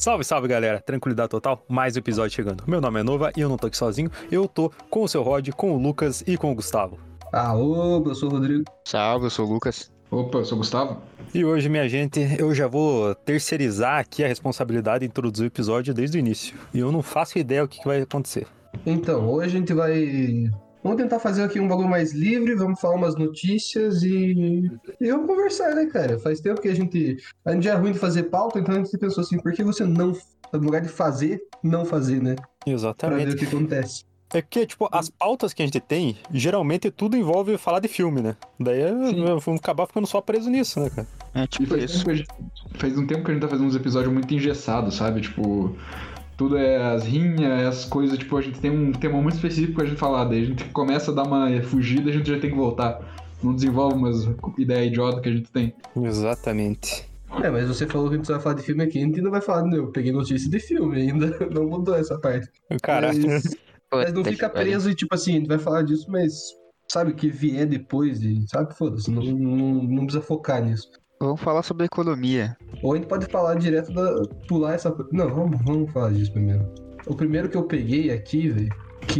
Salve, salve galera, tranquilidade total, mais um episódio chegando. Meu nome é Nova e eu não tô aqui sozinho, eu tô com o seu Rod, com o Lucas e com o Gustavo. Alô, eu sou o Rodrigo. Salve, eu sou o Lucas. Opa, eu sou o Gustavo. E hoje, minha gente, eu já vou terceirizar aqui a responsabilidade de introduzir o episódio desde o início. E eu não faço ideia o que vai acontecer. Então, hoje a gente vai... Vamos tentar fazer aqui um bagulho mais livre, vamos falar umas notícias e vamos conversar, né, cara? Faz tempo que a gente já é ruim de fazer pauta, então a gente pensou assim, por que você não, no lugar de fazer, não fazer, né? Pra ver Exatamente. o que acontece. É porque, tipo, as pautas que a gente tem, geralmente tudo envolve falar de filme, né? Daí vamos acabar ficando só preso nisso, né, cara? É E tipo isso. faz um tempo que a gente tá fazendo uns episódios muito engessados, sabe? Tipo, tudo é as rinhas, é as coisas, tipo, a gente tem um tema muito específico pra gente falar, daí a gente começa a dar uma fugida, a gente já tem que voltar. Não desenvolve umas ideias idiotas que a gente tem. Exatamente. Mas você falou que a gente só vai falar de filme aqui, a gente não vai falar, não, eu peguei notícia de filme ainda, não mudou essa parte. Cara, Mas não fica preso e, tipo assim, a gente vai falar disso, mas sabe o que vier depois e, sabe, foda-se, não precisa focar nisso. Vamos falar sobre economia. Ou a gente pode falar direto pular essa. Não, vamos falar disso primeiro. O primeiro que eu peguei aqui, velho,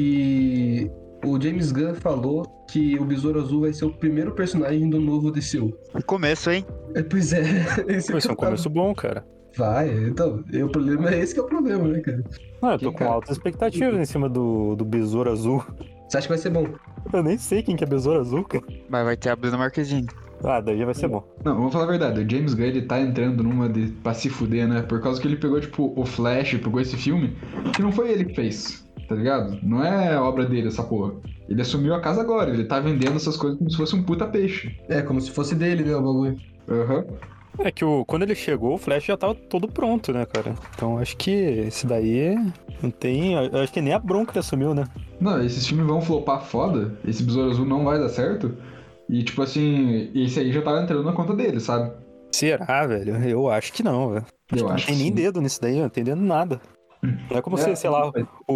que o James Gunn falou que o Besouro Azul vai ser o primeiro personagem do novo DCU. Começo, hein? Pois é, esse foi um começo bom, cara. Vai, então, o problema é esse que é o problema, né, cara? Ah, eu tô com altas expectativas em cima do Besouro Azul. Você acha que vai ser bom? Eu nem sei quem que é Besouro Azul, cara. Mas vai ter a Bruna Marquezine. Ah, daí já vai ser bom. Não, vamos falar a verdade, o James Gunn, ele tá entrando numa pra se fuder, né? Por causa que ele pegou, tipo, o Flash, pegou esse filme, que não foi ele que fez, tá ligado? Não é obra dele essa porra. Ele assumiu a casa agora, ele tá vendendo essas coisas como se fosse um puta peixe. É, como se fosse dele, né, o bagulho. Aham. É que quando ele chegou, o Flash já tava todo pronto, né, cara? Então acho que esse daí não tem... Eu acho que nem a bronca ele assumiu, né? Não, esses filmes vão flopar foda, esse Besouro Azul não vai dar certo. E, tipo assim, esse aí já tava entrando na conta dele, sabe? Será, velho? Eu acho que não, velho. Eu Não acho tem que nem sim. dedo nisso daí, eu não entendendo nada. Não é como se, sei lá,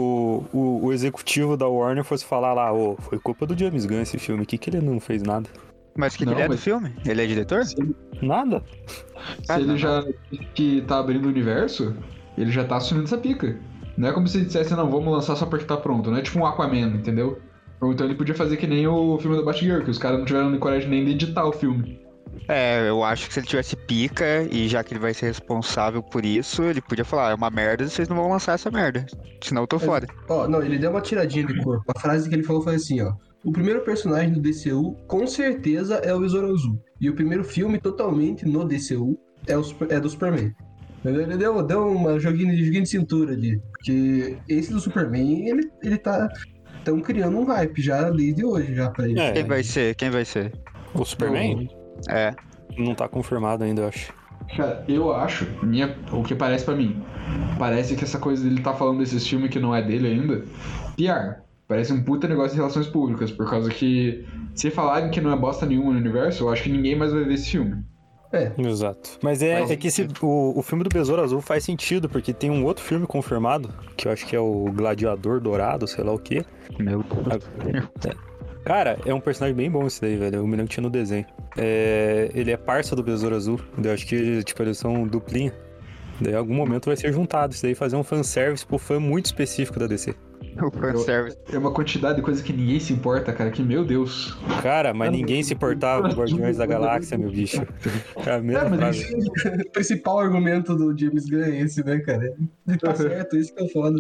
o executivo da Warner fosse falar lá, foi culpa do James Gunn esse filme, que ele não fez nada? Mas o que Não, ele é do mas- filme? Ele é diretor? Nada? Se ele já disse que tá abrindo o universo, ele já tá assumindo essa pica. Não é como se ele dissesse, não, vamos lançar só porque tá pronto. Não é tipo um Aquaman, entendeu? Ou então ele podia fazer que nem o filme da Batgirl, que os caras não tiveram nem coragem nem de editar o filme. É, eu acho que se ele tivesse pica, e já que ele vai ser responsável por isso, ele podia falar, é uma merda, vocês não vão lançar essa merda. Senão eu tô fora. Ó, não, ele deu uma tiradinha de corpo. A frase que ele falou foi assim, ó. O primeiro personagem do DCU, com certeza, é o Besouro Azul. E o primeiro filme, totalmente, no DCU, é do Superman. Ele deu uma joguinho de cintura ali. Porque esse do Superman, ele tá... Estão criando um hype já desde hoje, já pra ele. É. Quem vai ser? Quem vai ser? O Superman? É. Não tá confirmado ainda, eu acho. Cara, eu acho, o que parece pra mim, parece que essa coisa dele tá falando desses filmes que não é dele ainda, PR. Parece um puta negócio de relações públicas, por causa que se falarem que não é bosta nenhuma no universo, eu acho que ninguém mais vai ver esse filme. É, Exato. Mas é que o filme do Besouro Azul faz sentido, porque tem um outro filme confirmado, que eu acho que é o Gladiador Dourado, sei lá o quê. Meu Deus. Cara, é um personagem bem bom esse daí, velho. Eu me lembro que tinha no desenho. Ele é parça do Besouro Azul. Eu acho que, tipo, eles são duplinha. Daí, em algum momento vai ser juntado. Isso daí fazer um fanservice pro fã muito específico da DC. O fanservice. É uma quantidade de coisa que ninguém se importa, cara, que meu Deus. Cara, mas ninguém se importava com Guardiões da Galáxia, meu bicho. É a mesma frase. o principal argumento do James Gunn é esse, né, cara? Ele tá certo, isso que é foda.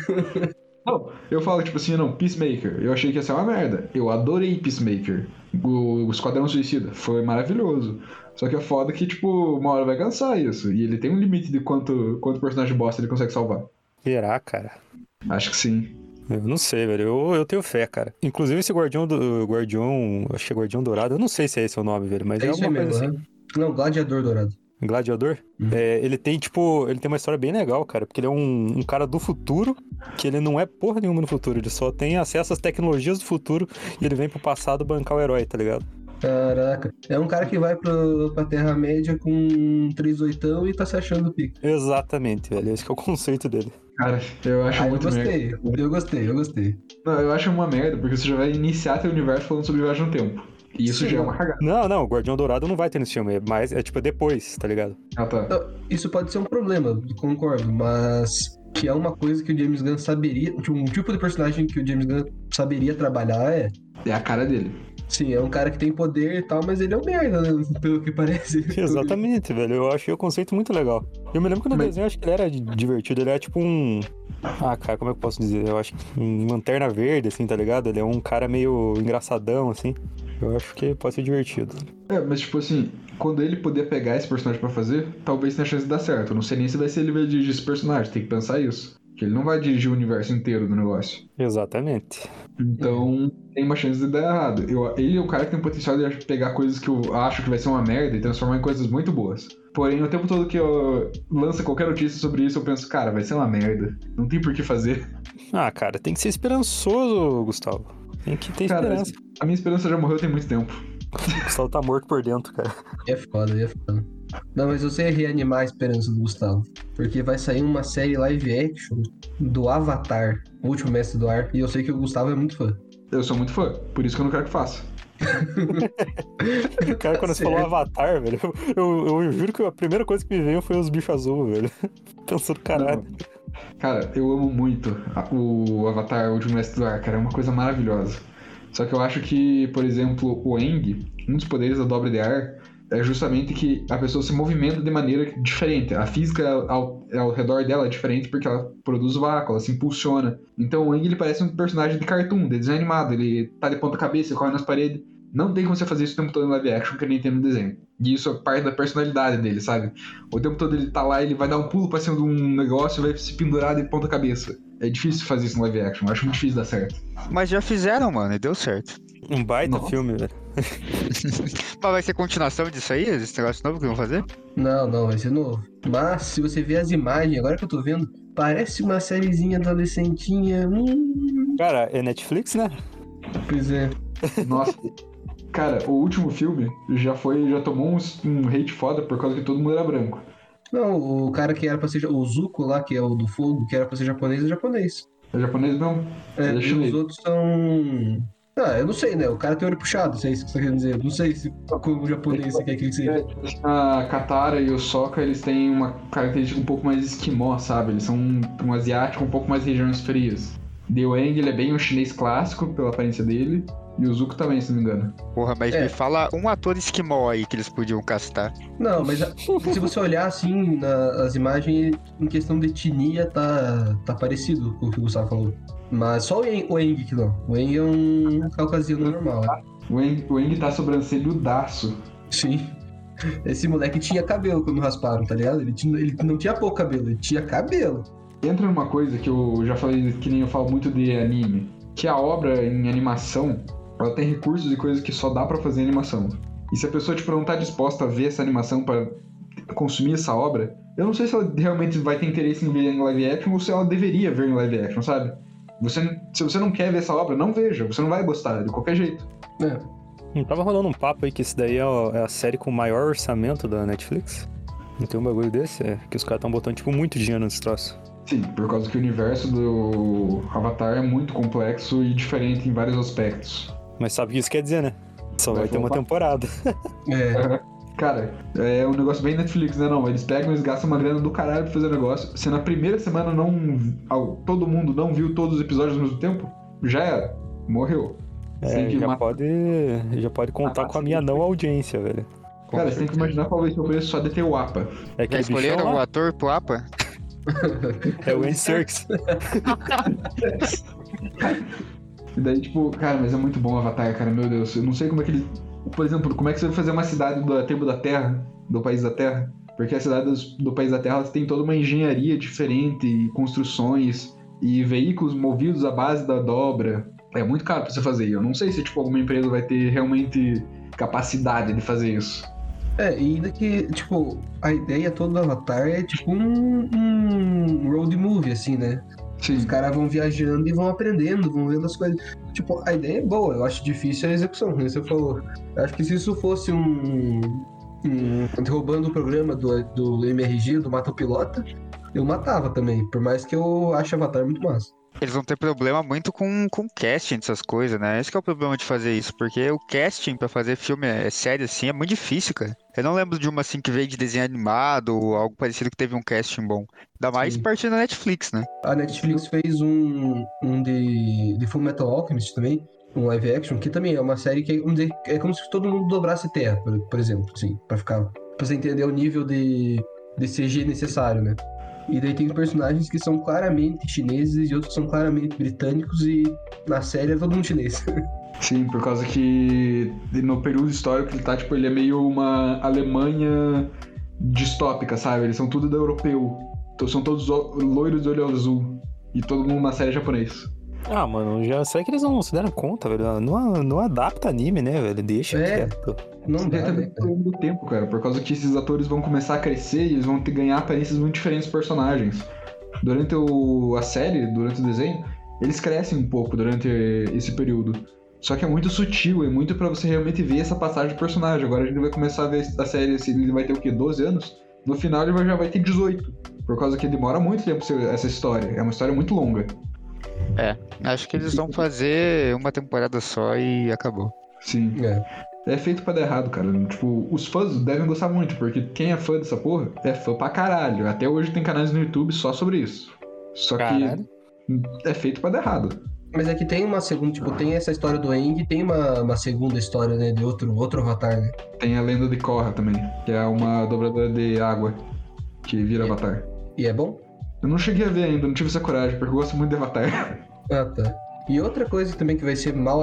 Não, eu falo tipo assim, não, Peacemaker, eu achei que ia ser uma merda. Eu adorei Peacemaker. O Esquadrão Suicida foi maravilhoso. Só que é foda que, tipo, uma hora vai cansar isso. E ele tem um limite de quanto personagem bosta ele consegue salvar. Será, cara? Acho que sim. Eu não sei, velho. Eu tenho fé, cara. Inclusive esse Guardião acho que é Guardião Dourado. Eu não sei se é esse o nome, velho, mas é isso aí alguma coisa mesmo, assim. né? Não, Gladiador Dourado. Gladiador? Ele tem, tipo, ele tem uma história bem legal, cara, porque ele é um cara do futuro, que ele não é porra nenhuma no futuro, ele só tem acesso às tecnologias do futuro e ele vem pro passado bancar o herói, tá ligado? Caraca. É um cara que vai pra Terra-média com um 38 e tá se achando pica. Exatamente, velho. Esse que é o conceito dele. Cara, eu acho Eu muito gostei, merda. eu gostei. Não, eu acho uma merda, porque você já vai iniciar teu universo falando sobre viagem no tempo. E isso Sim, já é não. uma cagada. Não, o Guardião Dourado não vai ter nesse filme, mas é tipo depois, tá ligado? Ah, tá. Não, isso pode ser um problema, concordo, mas que é uma coisa que o James Gunn saberia, um tipo de personagem que o James Gunn saberia trabalhar É a cara dele. Sim, é um cara que tem poder e tal, mas ele é um merda, né? Pelo que parece. Exatamente, velho. Eu achei o conceito muito legal. Eu me lembro que no Mas- desenho, acho que ele era divertido. Ele era tipo um... Ah, cara, como é que eu posso dizer? Eu acho que um Lanterna Verde, assim, tá ligado? Ele é um cara meio engraçadão, assim. Eu acho que pode ser divertido. Mas tipo assim, quando ele puder pegar esse personagem pra fazer, talvez tenha chance de dar certo. Eu não sei nem se vai ser ele vai dirigir esse personagem, tem que pensar isso. Que ele não vai dirigir o universo inteiro do negócio. Exatamente. Então, tem uma chance de dar errado. Ele é o cara que tem o potencial de pegar coisas que eu acho que vai ser uma merda e transformar em coisas muito boas. Porém, o tempo todo que eu lanço qualquer notícia sobre isso, eu penso, cara, vai ser uma merda. Não tem por que fazer. Ah, cara, tem que ser esperançoso, Gustavo. Tem que ter Cara, esperança. a minha esperança já morreu tem muito tempo. O Gustavo tá morto por dentro, cara. É foda, é foda. Não, mas eu sei reanimar a esperança do Gustavo. Porque vai sair uma série live action do Avatar, o último mestre do ar, e eu sei que o Gustavo é muito fã. Eu sou muito fã, por isso que eu não quero que faça. Cara, quando você falou Certo. Avatar, velho, eu juro que a primeira coisa que me veio foi os bichos azuis, velho. Pensando, caralho. Cara, eu amo muito o Avatar, o Último Mestre do Ar, cara, é uma coisa maravilhosa. Só que eu acho que, por exemplo, o Aang, um dos poderes da dobra de ar, é justamente que a pessoa se movimenta de maneira diferente. A física ao redor dela é diferente porque ela produz vácuo, ela se impulsiona. Então o Aang, ele parece um personagem de cartoon, de desenho animado, ele tá de ponta cabeça, corre nas paredes. Não tem como você fazer isso o tempo todo em live action, que nem tem no desenho. E isso é parte da personalidade dele, sabe? O tempo todo ele tá lá, ele vai dar um pulo pra cima de um negócio e vai se pendurar de ponta cabeça. É difícil fazer isso no live action, eu acho muito difícil dar certo. Mas já fizeram, mano, e deu certo. Um baita Nossa. filme, velho. Mas vai ser continuação disso aí? Esse negócio novo que vão fazer? Não, vai ser novo. Mas se você ver as imagens, agora que eu tô vendo, parece uma sériezinha adolescentinha. Cara, é Netflix, né? Pois é. Nossa, cara, o último filme já tomou um hate foda por causa que todo mundo era branco. Não, o cara que era pra ser. O Zuko lá, que é o do fogo, que era pra ser japonês, é japonês. É japonês não, É, é e chinês. os outros são. Ah, eu não sei, né? O cara tem olho puxado, se é isso que você tá querendo dizer. Eu não sei se como japonês você quer que ele seja. A Katara e o Sokka, eles têm uma característica um pouco mais esquimó, sabe? Eles são um asiático um pouco mais regiões frias. The Wang, ele é bem um chinês clássico, pela aparência dele. E o Zuko também, se não me engano. Porra, mas É. me fala um ator esquimó aí que eles podiam castar. Não, mas se você olhar assim nas imagens, em questão de etnia, tá parecido com o que o Gustavo falou. Mas só o Eng que não. O Eng é um caucasiano normal. Né? O Wang tá sobrancelhudaço. Sim. Esse moleque tinha cabelo quando rasparam, tá ligado? Ele não tinha pouco cabelo, ele tinha cabelo. Entra numa coisa que eu já falei, que nem eu falo muito de anime. Que a obra em animação, ela tem recursos e coisas que só dá pra fazer em animação. E se a pessoa, tipo, não tá disposta a ver essa animação pra consumir essa obra, eu não sei se ela realmente vai ter interesse em ver em live action ou se ela deveria ver em live action, sabe? Se você não quer ver essa obra, não veja. Você não vai gostar, de qualquer jeito. É. Não tava rolando um papo aí que esse daí é a série com o maior orçamento da Netflix? Não tem um bagulho desse? É que os caras tão botando, tipo, muito dinheiro nesse troço. Sim, por causa que o universo do Avatar é muito complexo e diferente em vários aspectos. Mas sabe o que isso quer dizer, né? Só vai ter uma flopar. temporada. É. Cara, é um negócio bem Netflix, né? Não, eles pegam e gastam uma grana do caralho pra fazer o negócio. Se na primeira semana todo mundo não viu todos os episódios ao mesmo tempo, já era. Morreu. Você tem que Já pode contar com a minha não audiência, velho. Cara, você tem que imaginar qual vai ser o preço só de ter o APA. É Já aquele escolheram bichão o lá? ator pro APA? É o Andy Serkis. E daí, tipo, cara, mas é muito bom o Avatar, cara, meu Deus. Eu não sei como é que ele. Por exemplo, como é que você vai fazer uma cidade da tribo da Terra, do País da Terra? Porque as cidades do País da Terra elas têm toda uma engenharia diferente, e construções e veículos movidos à base da dobra. É muito caro pra você fazer. Eu não sei se tipo, alguma empresa vai ter realmente capacidade de fazer isso. É, e ainda que, tipo, a ideia toda do Avatar é tipo um road movie, assim, né? Sim. Os caras vão viajando e vão aprendendo, vão vendo as coisas. Tipo, a ideia é boa, eu acho difícil a execução, como você falou. Eu acho que se isso fosse roubando o programa do MRG, do Mata o Pilota, eu matava também, por mais que eu ache Avatar muito massa. Eles vão ter problema muito com casting dessas coisas, né? Esse que é o problema de fazer isso, porque o casting pra fazer filme, série assim, é muito difícil, cara. Eu não lembro de uma assim que veio de desenho animado ou algo parecido que teve um casting bom. Ainda mais Sim. partindo da Netflix, né? A Netflix fez um de Full Metal Alchemist também, um live action, que também é uma série que vamos dizer, é como se todo mundo dobrasse terra, por exemplo, assim, pra você entender o nível de CG necessário, né? E daí tem personagens que são claramente chineses e outros que são claramente britânicos e na série é todo mundo chinês. Sim, por causa que no período histórico ele tá, tipo, ele é meio uma Alemanha distópica, sabe? Eles são tudo da europeu. Então, são todos loiros de olho azul. E todo mundo na série é japonês. Ah, mano, será que eles não se deram conta, velho? Não adapta anime, né, velho? Deixa quieto. Não dá, também né? ao longo do tempo, cara. Por causa que esses atores vão começar a crescer e eles vão ganhar aparências muito diferentes dos personagens. Durante a série, durante o desenho, eles crescem um pouco durante esse período. Só que é muito sutil, é muito pra você realmente ver essa passagem do personagem. Agora a gente vai começar a ver a série, ele vai ter o quê? 12 anos? No final ele já vai ter 18. Por causa que demora muito tempo essa história. É uma história muito longa. Acho que eles vão fazer uma temporada só e acabou. Sim. É feito pra dar errado, cara. Tipo, os fãs devem gostar muito, porque quem é fã dessa porra é fã pra caralho. Até hoje tem canais no YouTube só sobre isso. Só Caralho. que é feito pra dar errado. Mas é que tem uma segunda, tipo, tem essa história do Aang e tem uma segunda história, né, de outro avatar, né? Tem a lenda de Korra também, que é uma dobradora de água que vira Avatar. E é bom? Eu não cheguei a ver ainda, não tive essa coragem, porque eu gosto muito de Avatar. Ah, tá. E outra coisa também que vai ser mal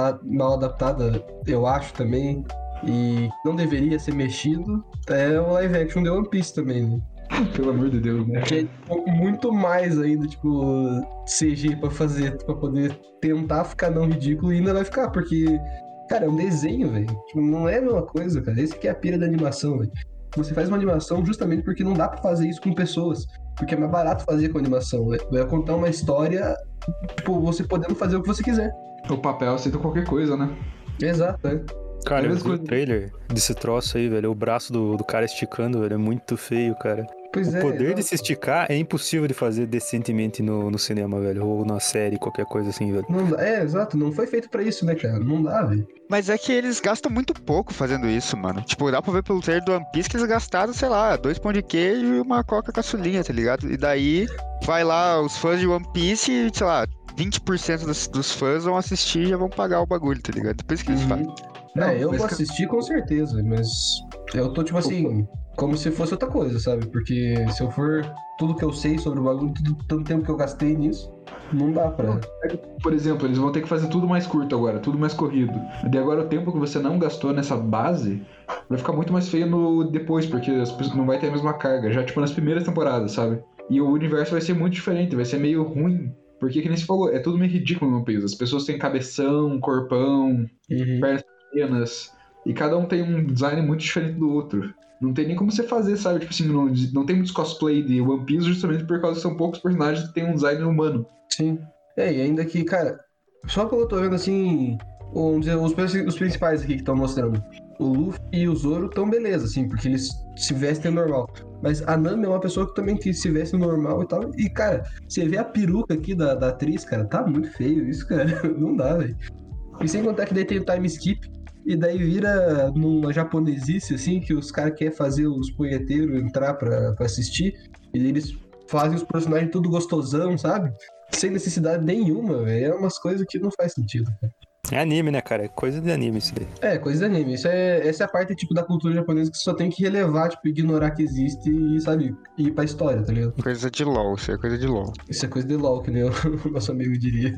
adaptada, eu acho também, e não deveria ser mexido, é o live action de One Piece também, né? Pelo amor de Deus, né? Que é tipo, muito mais ainda, tipo, CG pra fazer, pra poder tentar ficar não ridículo e ainda vai ficar, porque, cara, é um desenho, velho. Tipo, não é a mesma coisa, cara. Esse que é a pira da animação, velho. Você faz uma animação justamente porque não dá pra fazer isso com pessoas. Porque é mais barato fazer com animação, né? Vai contar uma história, tipo, você podendo fazer o que você quiser. O papel aceita qualquer coisa, né? Exato, né? Cara, eu mesma vi o coisa. trailer desse troço aí, velho. O braço do cara esticando, velho, é muito feio, cara. Pois O é. poder de exato. se esticar é impossível de fazer decentemente no cinema, velho. Ou na série, qualquer coisa assim, velho. Não dá- exato. Não foi feito pra isso, né, cara? Não dá, velho. Mas é que eles gastam muito pouco fazendo isso, mano. Tipo, dá pra ver pelo trailer do One Piece que eles gastaram, sei lá, 2 pão de queijo e uma coca caçulinha, tá ligado? E daí vai lá os fãs de One Piece e, sei lá, 20% dos fãs vão assistir e já vão pagar o bagulho, tá ligado? Por isso que eles fazem. Não, Eu mas vou que- assistir com certeza, mas eu tô, tipo assim, como se fosse outra coisa, sabe? Porque se eu for tudo que eu sei sobre o bagulho, tanto tempo que eu gastei nisso, não dá pra. Por exemplo, eles vão ter que fazer tudo mais curto agora, tudo mais corrido. E agora o tempo que você não gastou nessa base vai ficar muito mais feio no depois, porque as pessoas não vai ter a mesma carga, já tipo nas primeiras temporadas, sabe? E o universo vai ser muito diferente, vai ser meio ruim. Porque, que nem você falou, é tudo meio ridículo no One Piece. As pessoas têm cabeção, corpão, pernas pequenas, e cada um tem um design muito diferente do outro. Não tem nem como você fazer, sabe? Tipo assim, não tem muitos cosplay de One Piece justamente por causa que são poucos personagens que têm um design humano. Sim. E ainda que, cara, só que eu tô vendo assim, vamos dizer, os principais aqui que estão mostrando. O Luffy e o Zoro tão beleza, assim, porque eles se vestem normal. Mas a Nami é uma pessoa que também que se veste normal e tal. E, cara, você vê a peruca aqui da atriz, cara, tá muito feio isso, cara. Não dá, velho. E sem contar que daí tem o time skip. E daí vira numa japonesice, assim, que os caras querem fazer os punheteiros entrar pra assistir. E eles fazem os personagens tudo gostosão, sabe? Sem necessidade nenhuma, velho. É umas coisas que não faz sentido. É anime, né, cara? É coisa de anime isso daí. É, coisa de anime. Essa é a parte, tipo, da cultura japonesa que você só tem que relevar, tipo, ignorar que existe e, sabe, ir pra história, tá ligado? Coisa de LOL, isso é coisa de LOL. Isso é coisa de LOL, que nem o nosso amigo diria.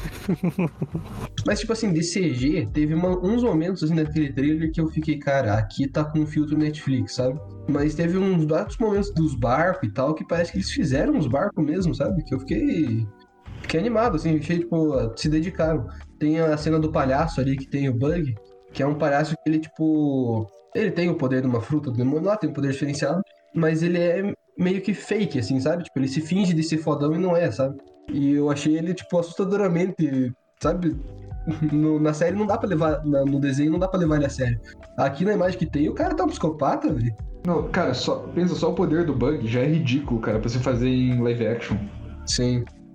Mas, tipo assim, de CG, teve uns momentos, assim, naquele trailer que eu fiquei, cara, aqui tá com um filtro Netflix, sabe? Mas teve uns vários momentos dos barcos e tal, que parece que eles fizeram os barcos mesmo, sabe? Que eu fiquei animado, assim, fiquei, tipo, se dedicaram. Tem a cena do palhaço ali, que tem o Bug, que é um palhaço que ele, tipo... Ele tem o poder de uma fruta do demônio lá, tem um poder diferenciado, mas ele é meio que fake, assim, sabe? Tipo, ele se finge de ser fodão e não é, sabe? E eu achei ele, tipo, assustadoramente, sabe? Na série não dá pra levar, no desenho não dá pra levar ele a sério. Aqui na imagem que tem, o cara tá um psicopata, velho. Não, cara, pensa só o poder do Bug, já é ridículo, cara, pra você fazer em live action. Sim.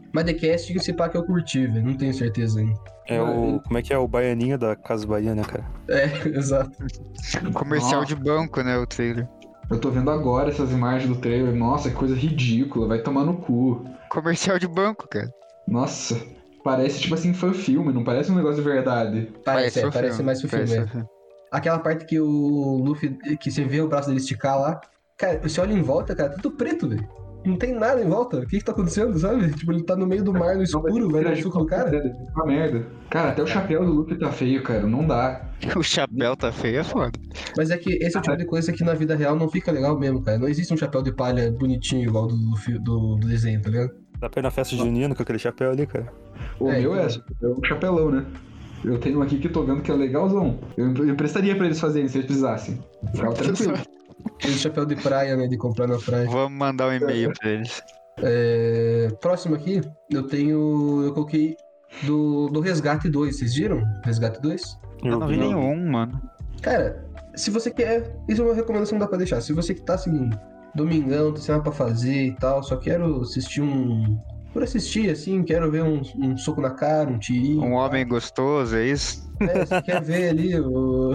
Mas The Casting, se pá que eu curti, velho. Não tenho certeza ainda. É o... Como é que é? O Baianinho da Casa Bahia, né, cara? É, exato. Comercial Nossa. de banco, né, o trailer. Eu tô vendo agora essas imagens do trailer. Nossa, que coisa ridícula. Vai tomar no cu. Comercial de banco, cara. Nossa, parece tipo assim fã-filme, não parece um negócio de verdade. Parece um mais pro filme. parece É. um filme. Aquela parte que o Luffy, que você vê o braço dele esticar lá. Cara, você olha em volta, cara, tudo preto, velho. Não tem nada em volta. O que tá acontecendo, sabe? Tipo, ele tá no meio do mar, no escuro, vai dar um soco no cara. Uma merda. Cara, até o chapéu do Luffy tá feio, cara. Não dá. O chapéu tá feio, é foda. Mas é que esse é o tipo de coisa que na vida real não fica legal mesmo, cara. Não existe um chapéu de palha bonitinho igual do desenho, tá ligado? Dá pra ir na festa junina com aquele chapéu ali, cara. O meu é um chapelão, né? Eu tenho um aqui que tô vendo que é legalzão. Eu emprestaria pra eles fazerem se eles precisassem. Ficava tranquilo. Esse chapéu de praia, né? De comprar na praia. Vamos mandar um e-mail pra eles. Próximo aqui, eu coloquei do Resgate 2. Vocês viram? Resgate 2? Eu não vi nenhum, mano. Cara, se você quer. Isso é uma recomendação que dá pra deixar. Se você que tá assim, domingão, tem nada pra fazer e tal, só quero assistir por assistir, assim, quero ver um soco na cara, um tirinho. Um homem gostoso, é isso? Você quer ver ali o.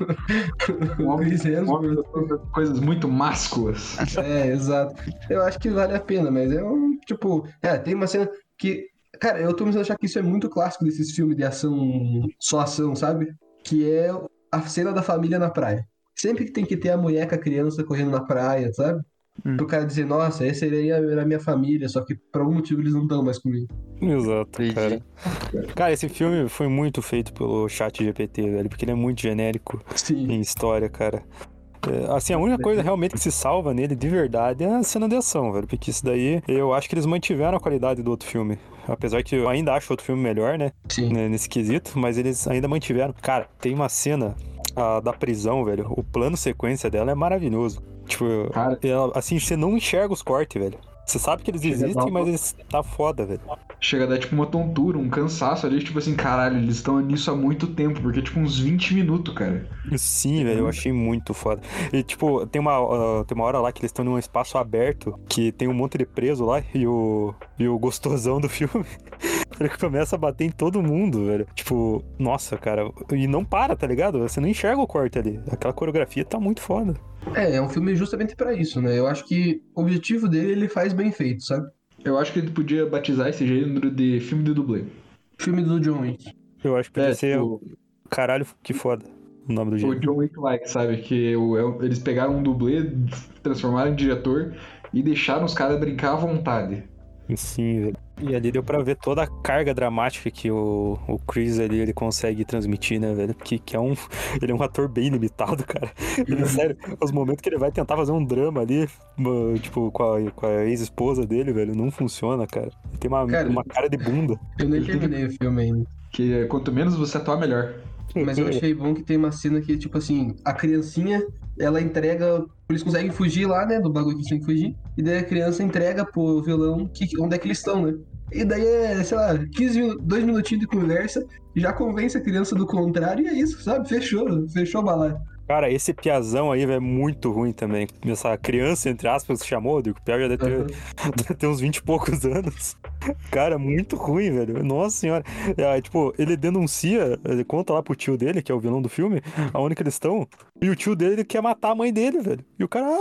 Um homem Chris Hemsworth. coisas muito másculas. Exato. Eu acho que vale a pena, mas é um. Tipo. Tem uma cena que. Cara, eu tô começando a achar que isso é muito clássico desses filmes de ação, só ação, sabe? Que é a cena da família na praia. Sempre que tem que ter a mulher com a criança correndo na praia, sabe? Pro cara dizer, nossa, essa era a minha família, só que por algum motivo eles não estão mais comigo. Exato, Entendi. cara. Cara, esse filme foi muito feito pelo ChatGPT, velho, porque ele é muito genérico Sim. em história, cara. Assim, a única coisa realmente que se salva nele de verdade é a cena de ação, velho, porque isso daí eu acho que eles mantiveram a qualidade do outro filme. Apesar que eu ainda acho outro filme melhor, né? Sim. Nesse quesito, mas eles ainda mantiveram. Cara, tem uma cena da prisão, velho. O plano sequência dela é maravilhoso. Tipo, Cara. assim, você não enxerga os cortes, velho. Você sabe que eles existem, mas eles tá foda, velho. Chega a dar tipo uma tontura, um cansaço ali, tipo assim, caralho, eles estão nisso há muito tempo, porque tipo uns 20 minutos, cara. Sim, velho, eu achei muito foda. E, tipo, tem uma hora lá que eles estão num espaço aberto, que tem um monte de preso lá, e o gostosão do filme, ele começa a bater em todo mundo, velho. Tipo, nossa, cara, e não para, tá ligado? Você não enxerga o corte ali. Aquela coreografia tá muito foda. É um filme justamente pra isso, né? Eu acho que o objetivo dele, ele faz bem feito, sabe? Eu acho que ele podia batizar esse gênero de filme de dublê. Filme do John Wick. Eu acho que podia ser... tipo, Caralho, que foda o nome do o jeito. John Wick-like, sabe? Que eles pegaram um dublê, transformaram em diretor e deixaram os caras brincar à vontade. Sim, velho. E ali deu pra ver toda a carga dramática que o Chris ali, ele consegue transmitir, né, velho? Que ele é um ator bem limitado, cara. Ele, sério, os momentos que ele vai tentar fazer um drama ali, tipo, com a ex-esposa dele, velho, não funciona, cara. Ele tem uma cara de bunda. Eu nem terminei o filme ainda. Que quanto menos você atuar, melhor. Mas eu achei bom que tem uma cena que, tipo assim, a criancinha, ela entrega... Eles conseguem fugir lá, né, do bagulho que eles têm que fugir. E daí a criança entrega pro vilão onde é que eles estão, né? E daí sei lá, 2 minutinhos de conversa, já convence a criança do contrário e é isso, sabe? Fechou a balada. Cara, esse piazão aí, velho, é muito ruim também. Essa criança, entre aspas, se chamou, o Piau já deve ter uns 20 e poucos anos. Cara, muito ruim, velho. Nossa senhora. Tipo, ele denuncia, ele conta lá pro tio dele, que é o vilão do filme, aonde que eles estão. E o tio dele quer matar a mãe dele, velho. E o cara,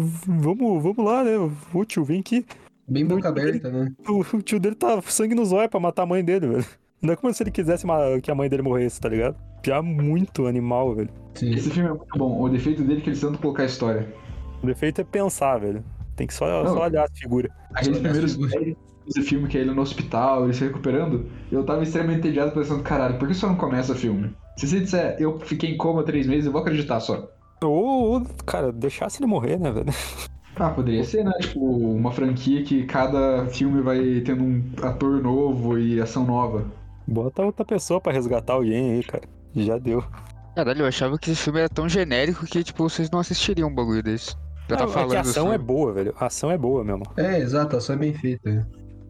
vamos lá, né? Ô tio, vem aqui. Bem boca aberta, né? O tio dele tá sangue nos olhos pra matar a mãe dele, velho. Não é como se ele quisesse que a mãe dele morresse, tá ligado? Piá muito animal, velho. Sim. Esse filme é muito bom. O defeito dele é que eles tentam colocar a história. O defeito é pensar, velho. Tem que só olhar as figuras. Aqueles primeiros desse filme que é ele no hospital, ele se recuperando, eu tava extremamente entediado pensando, caralho, por que só não começa o filme? Se você disser, eu fiquei em coma 3 meses, eu vou acreditar só. Ou, cara, deixasse ele morrer, né, velho? Ah, poderia ser, né? Tipo, uma franquia que cada filme vai tendo um ator novo e ação nova. Bota outra pessoa pra resgatar alguém aí, cara. Já deu. Caralho, eu achava que esse filme era tão genérico que, tipo, vocês não assistiriam um bagulho desse. Já tá falando que a ação assim. é boa, velho. A ação é boa mesmo. Exato, a ação é bem feita. Né?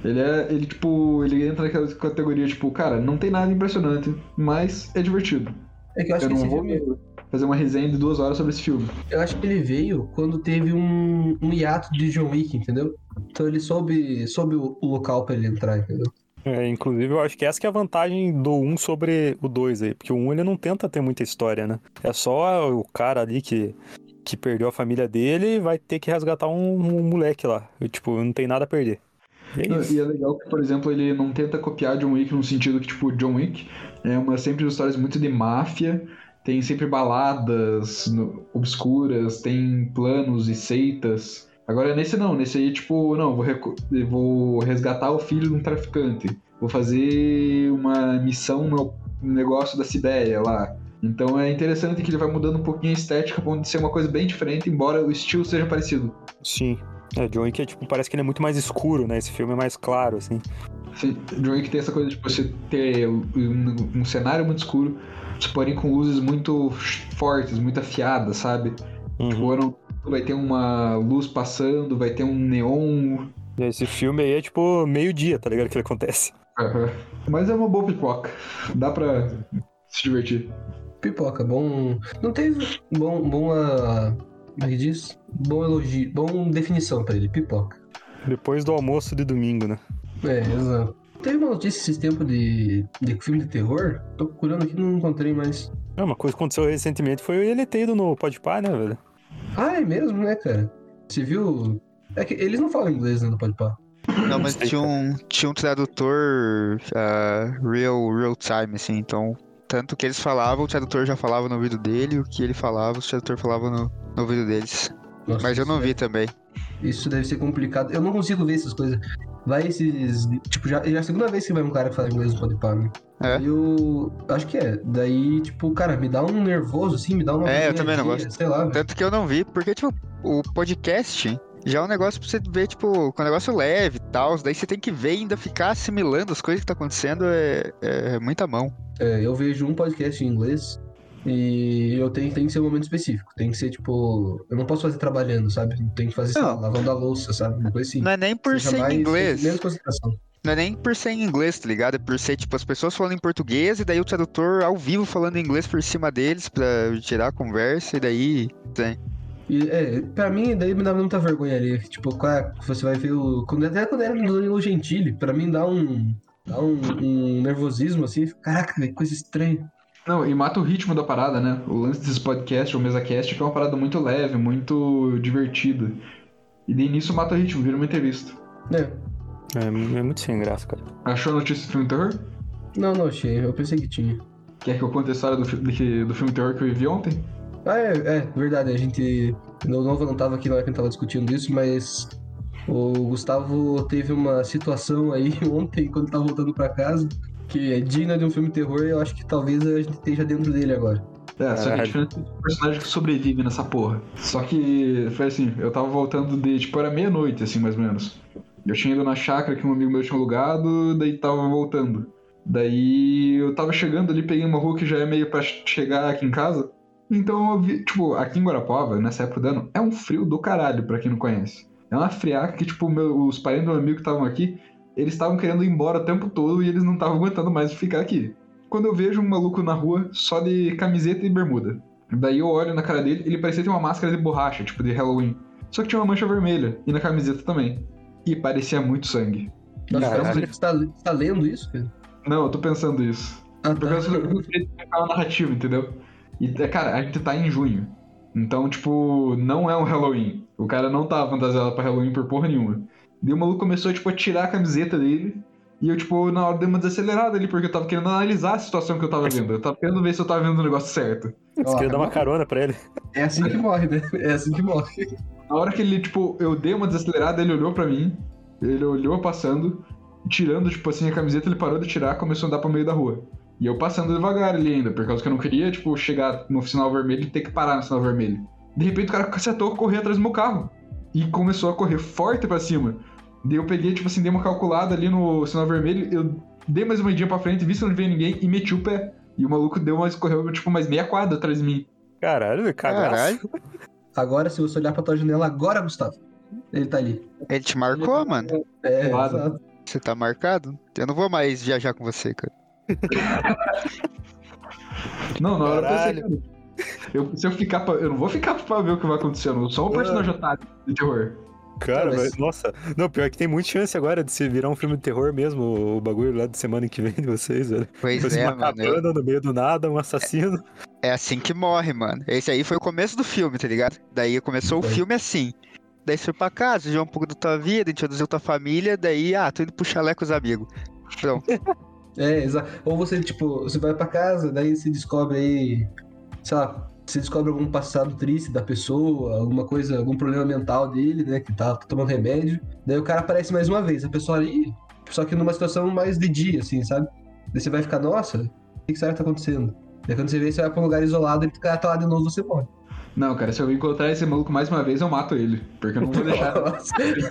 Ele entra naquela categoria, tipo, cara, não tem nada impressionante, mas é divertido. É que eu acho Eu que não esse vou filme... fazer uma resenha de 2 horas sobre esse filme. Eu acho que ele veio quando teve um hiato de John Wick, entendeu? Então ele soube o local pra ele entrar, entendeu? Inclusive, eu acho que essa que é a vantagem do 1 sobre o 2 aí. Porque o 1 ele não tenta ter muita história, né? É só o cara ali que perdeu a família dele e vai ter que resgatar um moleque lá. E, tipo, não tem nada a perder. E é isso. E é legal que, por exemplo, ele não tenta copiar John Wick no sentido que, tipo, John Wick sempre histórias muito de máfia, tem sempre baladas obscuras, tem planos e seitas. Agora, nesse não, nesse aí, tipo, não, eu vou resgatar o filho de um traficante, vou fazer uma missão no negócio da Sibéria lá. Então é interessante que ele vai mudando um pouquinho a estética pra ser uma coisa bem diferente, embora o estilo seja parecido. Sim. John Wick tipo, parece que ele é muito mais escuro, né? Esse filme é mais claro, assim. Sim, John Wick tem essa coisa de você ter um cenário muito escuro, porém com luzes muito fortes, muito afiadas, sabe? Tipo, vai ter uma luz passando, vai ter um neon. Esse filme aí é tipo meio-dia, tá ligado? Que ele acontece. Mas é uma boa pipoca. Dá pra se divertir. Pipoca, bom. Não teve como é que diz? Bom elogio, bom definição pra ele, pipoca. Depois do almoço de domingo, né? Exato. Teve uma notícia esses tempos de filme de terror. Tô procurando aqui e não encontrei mais. Uma coisa que aconteceu recentemente foi ele ter ido no Podpah, né, velho? Ah, é mesmo, né, cara? Você viu? É que eles não falam inglês, né, no Podpah. Não, mas tinha um tradutor real time, assim, então tanto o que eles falavam, o tradutor já falava no ouvido dele, o que ele falava, o tradutor falava no ouvido deles. Nossa, mas eu não vi também. Isso deve ser complicado. Eu não consigo ver essas coisas. Vai esses... Tipo, já é a segunda vez que vai um cara que fala inglês no Podpah, né? Eu acho que é. Daí, tipo, cara, me dá um nervoso, assim, me dá uma... eu também não gosto. Sei lá. Tanto que eu não vi, porque, tipo, o podcast já é um negócio pra você ver, tipo, com um negócio leve e tal. Daí você tem que ver e ainda ficar assimilando as coisas que tá acontecendo. É muita mão. Eu vejo um podcast em inglês e tem que ser um momento específico. Tem que ser, tipo... Eu não posso fazer trabalhando, sabe? Tem que fazer, sei lá, lavando a louça, sabe? Uma coisa assim. Não é nem por ser em inglês. Menos concentração. Não é nem por ser em inglês, tá ligado? É por ser, tipo, as pessoas falando em português e daí o tradutor ao vivo falando em inglês por cima deles pra tirar a conversa e daí... E, pra mim, daí me dá muita vergonha ali. Tipo, você vai ver até quando era no Danilo Gentili, pra mim dá um nervosismo, assim. Caraca, que coisa estranha. Não, e mata o ritmo da parada, né? O lance desses podcasts ou mesa-cast é uma parada muito leve, muito divertida. E de início mata o ritmo, vira uma entrevista. É muito sem graça, cara. Achou a notícia do filme terror? Não achei. Eu pensei que tinha. Quer que eu conte a história do filme terror que eu vi ontem? Verdade. A gente... O Novo não tava aqui na hora que a gente tava discutindo isso, mas... O Gustavo teve uma situação aí ontem, quando tava voltando pra casa, que é digna de um filme terror e eu acho que talvez a gente esteja dentro dele agora. Só que é diferente do personagem que sobrevive nessa porra. Só que foi assim, eu tava voltando era meia-noite, assim, mais ou menos. Eu tinha ido na chácara que um amigo meu tinha alugado, daí tava voltando. Daí eu tava chegando ali, peguei uma rua que já é meio pra chegar aqui em casa. Então eu vi, tipo, aqui em Guarapuava, nessa época do ano, é um frio do caralho, pra quem não conhece. É uma friaca que, tipo, os parentes do meu amigo que estavam aqui, eles estavam querendo ir embora o tempo todo e eles não estavam aguentando mais ficar aqui. Quando eu vejo um maluco na rua só de camiseta e bermuda. Daí eu olho na cara dele, ele parecia ter uma máscara de borracha, tipo de Halloween. Só que tinha uma mancha vermelha, e na camiseta também. E parecia muito sangue. Nossa, você tá lendo isso, cara? Não, eu tô pensando isso. Porque eu queria uma narrativa, entendeu? E, cara, a gente tá em junho. Então, tipo, não é um Halloween. O cara não tava fantasiado pra Halloween por porra nenhuma. Daí o maluco começou, tipo, a tirar a camiseta dele. E eu, tipo, na hora dei uma desacelerada ali, porque eu tava querendo analisar a situação que eu tava vendo. Eu tava querendo ver se eu tava vendo o negócio certo. Você queria dar uma carona pra ele. É assim que morre, né? É assim que morre. Na hora que ele, tipo, eu dei uma desacelerada, ele olhou pra mim. Ele olhou passando, tirando, tipo assim, a camiseta, ele parou de tirar, começou a andar pro meio da rua. E eu passando devagar ali ainda, por causa que eu não queria, tipo, chegar no sinal vermelho e ter que parar no sinal vermelho. De repente o cara cacetou a correr atrás do meu carro. E começou a correr forte pra cima. Daí eu peguei, tipo assim, dei uma calculada ali no sinal vermelho, eu dei mais uma idinha pra frente, vi se não veio ninguém e meti o pé. E o maluco correu, tipo, mais meia quadra atrás de mim. Caralho, cagaço. Agora, se você olhar pra tua janela agora, Gustavo, ele tá ali. Ele te marcou, mano? Exato. Você tá marcado? Eu não vou mais viajar com você, cara. Não, na hora eu pensei, se eu ficar eu não vou ficar pra ver o que vai acontecer, eu sou um personagem otário de terror. Cara, Mas- nossa. Não, pior que tem muita chance agora de se virar um filme de terror mesmo, o bagulho lá de semana que vem de vocês, velho. Pois Fosse é, uma mano. cabana no meio do nada, um assassino. É assim que morre, mano. Esse aí foi o começo do filme, tá ligado? Daí começou o Foi. filme assim. Daí você foi pra casa, viu um pouco da tua vida, introduziu tua família, daí, tô indo pro chalé com os amigos. Pronto. exato. Ou você, tipo, você vai pra casa, daí você descobre aí, sei lá, você descobre algum passado triste da pessoa, alguma coisa, algum problema mental dele, né, que tá tomando remédio. Daí o cara aparece mais uma vez, a pessoa ali, só que numa situação mais de dia, assim, sabe? Daí você vai ficar, nossa, o que será que tá acontecendo? Daí quando você vê, você vai pra um lugar isolado e o cara tá lá de novo, você morre. Não, cara, se eu encontrar esse maluco mais uma vez, eu mato ele. Porque eu não vou deixar. Nossa.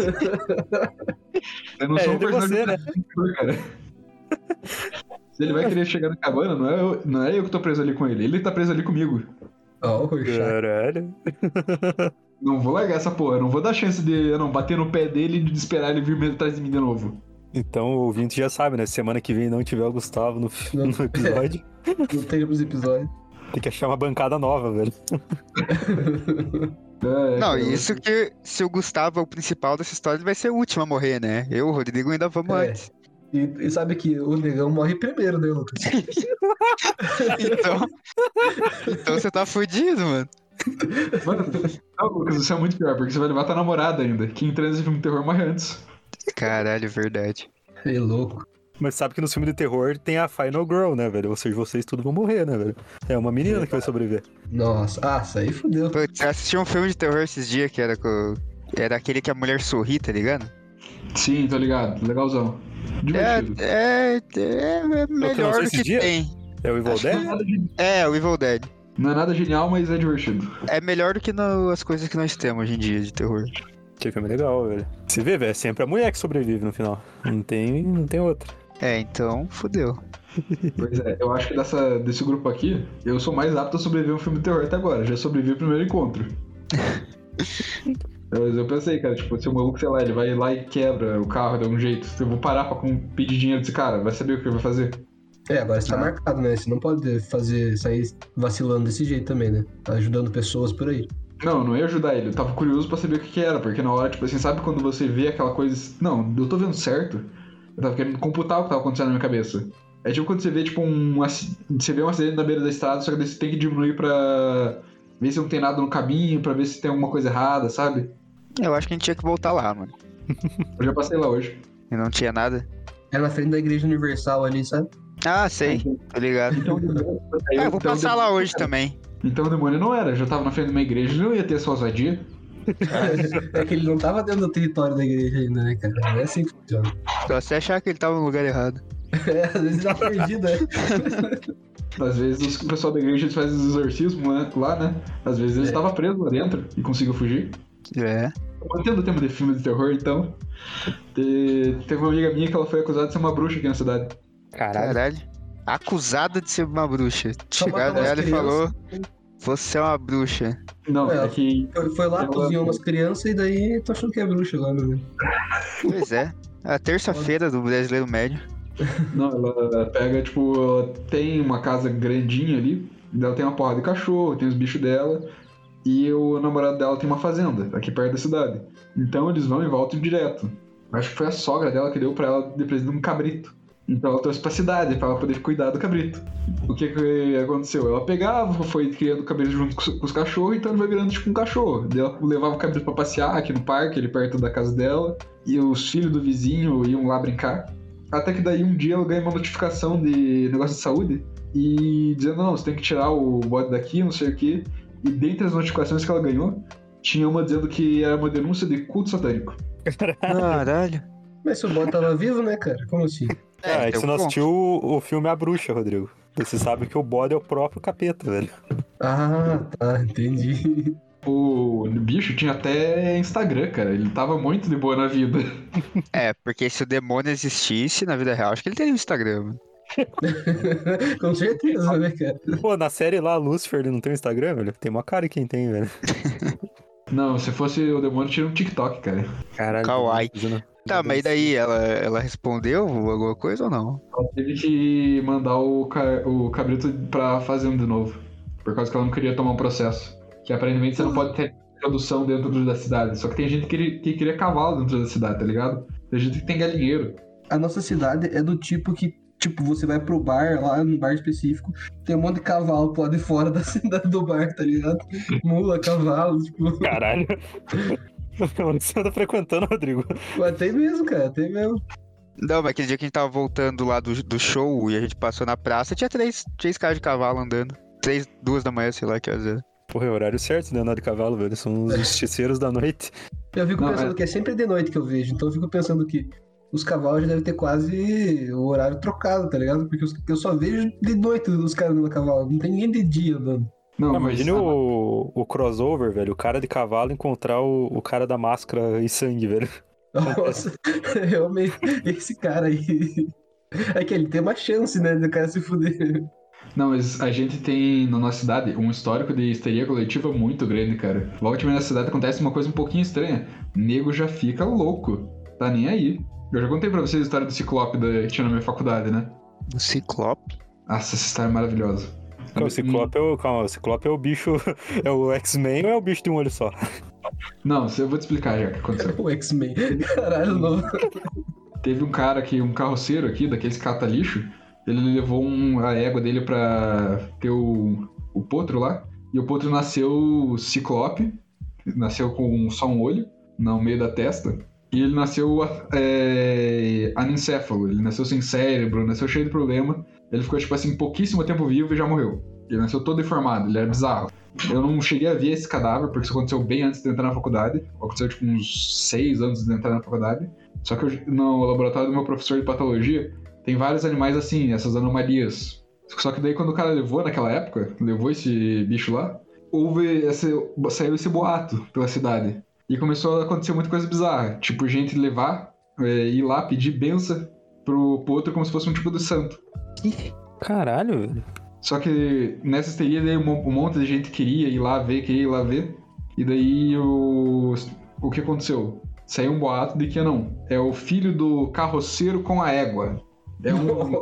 Eu não sou um ele e personagem você, né? cara. Se ele vai querer chegar na cabana, não é eu que tô preso ali com ele. Ele tá preso ali comigo. Ó, o Rorschach. Caralho. Não vou largar essa porra. Eu não vou dar chance de eu não bater no pé dele e de esperar ele vir atrás de mim de novo. Então o ouvinte já sabe, né? Semana que vem não tiver o Gustavo no Não. episódio. Não tem os episódios. Tem que achar uma bancada nova, velho. É, Não, cara, isso que se o Gustavo é o principal dessa história, ele vai ser o último a morrer, né? Eu, o Rodrigo, ainda vamos É. antes. E sabe que o negão morre primeiro, né, Lucas? Então você tá fudido, mano. Mano, não, Lucas, isso é muito pior, porque você vai levar tua namorada ainda. Quem transa em filme de terror morre antes. Caralho, verdade. É louco. Mas sabe que nos filmes de terror tem a Final Girl, né, velho? Ou seja, vocês tudo vão morrer, né, velho? É uma menina que vai sobreviver. Nossa, isso aí fudeu. Putz, eu assisti um filme de terror esses dias que era com... Era aquele que a mulher sorri, tá ligado? Sim, tô ligado. Legalzão. Divertido. É melhor lançou do esses que dias? tem. É o Evil Dead? É, o Evil Dead. Não é nada genial, mas é divertido. É melhor do que as coisas que nós temos hoje em dia de terror. Que filme legal, velho. Se vê, velho, é sempre a mulher que sobrevive no final. Não tem outra. É, então, fodeu. Pois é, eu acho que desse grupo aqui, eu sou mais apto a sobreviver a um filme de terror até agora. Já sobrevivi ao primeiro encontro. Mas eu pensei, cara, tipo, se o maluco, sei lá, ele vai lá e quebra o carro de um jeito, eu vou parar pra pedir dinheiro desse cara, vai saber o que ele vai fazer. Agora você tá marcado, né? Você não pode sair vacilando desse jeito também, né? Tá ajudando pessoas por aí. Não, eu não ia ajudar ele, eu tava curioso pra saber o que era, porque na hora, tipo assim, sabe quando você vê aquela coisa. Não, eu tô vendo certo. Eu tava querendo computar o que tava acontecendo na minha cabeça. É tipo quando você vê, tipo, você vê um acidente na beira da estrada, só que daí você tem que diminuir pra ver se não tem nada no caminho, pra ver se tem alguma coisa errada, sabe? Eu acho que a gente tinha que voltar lá, mano. Eu já passei lá hoje. E não tinha nada. É na frente da Igreja Universal ali, sabe? Ah, sei. Tô ligado. Então, Eu vou passar lá hoje também. Então o demônio não era, já tava na frente de uma igreja, ele não ia ter essa ousadia. É que ele não tava dentro do território da igreja ainda, né, cara? Não é assim que funciona. Só você achar que ele tava no lugar errado. Às vezes ele tá perdido, né? Às vezes o pessoal da igreja faz os exorcismos, né, lá, né? Às vezes ele estava preso lá dentro e conseguiu fugir. É. Mantendo o tema de filme de terror, então, teve uma amiga minha que ela foi acusada de ser uma bruxa aqui na cidade. Caralho. Acusada de ser uma bruxa. Só Chegaram matou nela umas e falou: você é uma bruxa. Não, É, é que Foi lá, Ela- cozinhou umas crianças e daí tô achando que é bruxa agora, né? Pois é. A terça-feira do brasileiro médio. não, ela pega, tipo, ela tem uma casa grandinha ali, ela tem uma porra de cachorro, tem os bichos dela, e o namorado dela tem uma fazenda aqui perto da cidade. Então eles vão e voltam direto. Acho que foi a sogra dela que deu pra ela de presente um cabrito. Então ela trouxe pra cidade pra ela poder cuidar do cabrito. O que aconteceu? Ela pegava, foi criando o cabrito junto com os cachorros, então ele vai virando tipo um cachorro. Daí ela levava o cabrito pra passear aqui no parque, ali perto da casa dela, e os filhos do vizinho iam lá brincar. Até que daí um dia ela ganha uma notificação de negócio de saúde e dizendo, não, você tem que tirar o bode daqui, não sei o quê. E dentre as notificações que ela ganhou, tinha uma dizendo que era uma denúncia de culto satânico. Caralho. Mas se o bot tava vivo, né, cara? Como assim? É que tem você um não ponto. assistiu o filme A Bruxa, Rodrigo. Você sabe que o bode é o próprio capeta, velho. Ah, tá, entendi. O bicho tinha até Instagram, cara. Ele tava muito de boa na vida. É, porque se o demônio existisse na vida real, acho que ele teria um Instagram, mano. Com certeza, né, cara? Pô, na série lá, Lucifer, ele não tem um Instagram, velho? Tem uma cara quem tem, velho. Não, se fosse o demônio, tinha um TikTok, cara. Caralho. Kawaii. fazendo- Tá, mas e daí? Ela respondeu alguma coisa ou não? Ela teve que mandar o cabrito pra fazenda de novo. Por causa que ela não queria tomar um processo. Que aparentemente você não pode ter produção dentro da cidade. Só que tem gente que cria cavalo dentro da cidade, tá ligado? Tem gente que tem galinheiro. A nossa cidade é do tipo que, tipo, você vai pro bar, lá num bar específico, tem um monte de cavalo pro lado de fora da cidade do bar, tá ligado? Mula, cavalo, tipo... Caralho. Onde você anda frequentando, Rodrigo? Mas tem mesmo, cara, tem mesmo. Não, mas aquele dia que a gente tava voltando lá do show e a gente passou na praça, tinha três caras de cavalo andando. 2 da manhã, sei lá que às vezes. Porra, é o horário certo de andar de cavalo, velho. São os justiceiros da noite. Eu fico pensando que é sempre de noite que eu vejo, então eu fico pensando que os cavalos já devem ter quase o horário trocado, tá ligado? Porque eu só vejo de noite os caras andando a cavalo, não tem ninguém de dia andando. Não, Imagine o crossover, velho. O cara de cavalo encontrar o cara da máscara e sangue, velho. Nossa, realmente, esse cara aí. É que ele tem uma chance, né, do cara se fuder. Não, mas a gente tem na nossa cidade um histórico de histeria coletiva muito grande, cara. Logo que na cidade acontece uma coisa um pouquinho estranha. Nego já fica louco. Tá nem aí. Eu já contei pra vocês a história do Ciclope que tinha na minha faculdade, né? O Ciclope? Nossa, essa história é maravilhosa. Calma, o Ciclope é o bicho. É o X-Men ou é o bicho de um olho só? Não, eu vou te explicar já o que aconteceu. O X-Men. Caralho, não. Teve um cara aqui, um carroceiro aqui, daqueles cata-lixo. Ele levou a égua dele pra ter o potro lá. E o potro nasceu ciclope. Nasceu com só um olho no meio da testa. E ele nasceu anencéfalo. Ele nasceu sem cérebro, nasceu cheio de problema. Ele ficou, tipo assim, pouquíssimo tempo vivo e já morreu. Ele nasceu todo deformado, ele era bizarro. Eu não cheguei a ver esse cadáver, porque isso aconteceu bem antes de entrar na faculdade. Aconteceu, tipo, uns 6 anos de entrar na faculdade. Só que no laboratório do meu professor de patologia, tem vários animais assim, essas anomalias. Só que daí quando o cara levou naquela época, levou esse bicho lá, saiu esse boato pela cidade. E começou a acontecer muita coisa bizarra. Tipo, gente ir lá pedir benção pro potro como se fosse um tipo de santo. Caralho, velho. Só que nessa histeria daí um monte de gente queria ir lá ver. E daí o que aconteceu? Saiu um boato de que não, é o filho do carroceiro com a égua. É um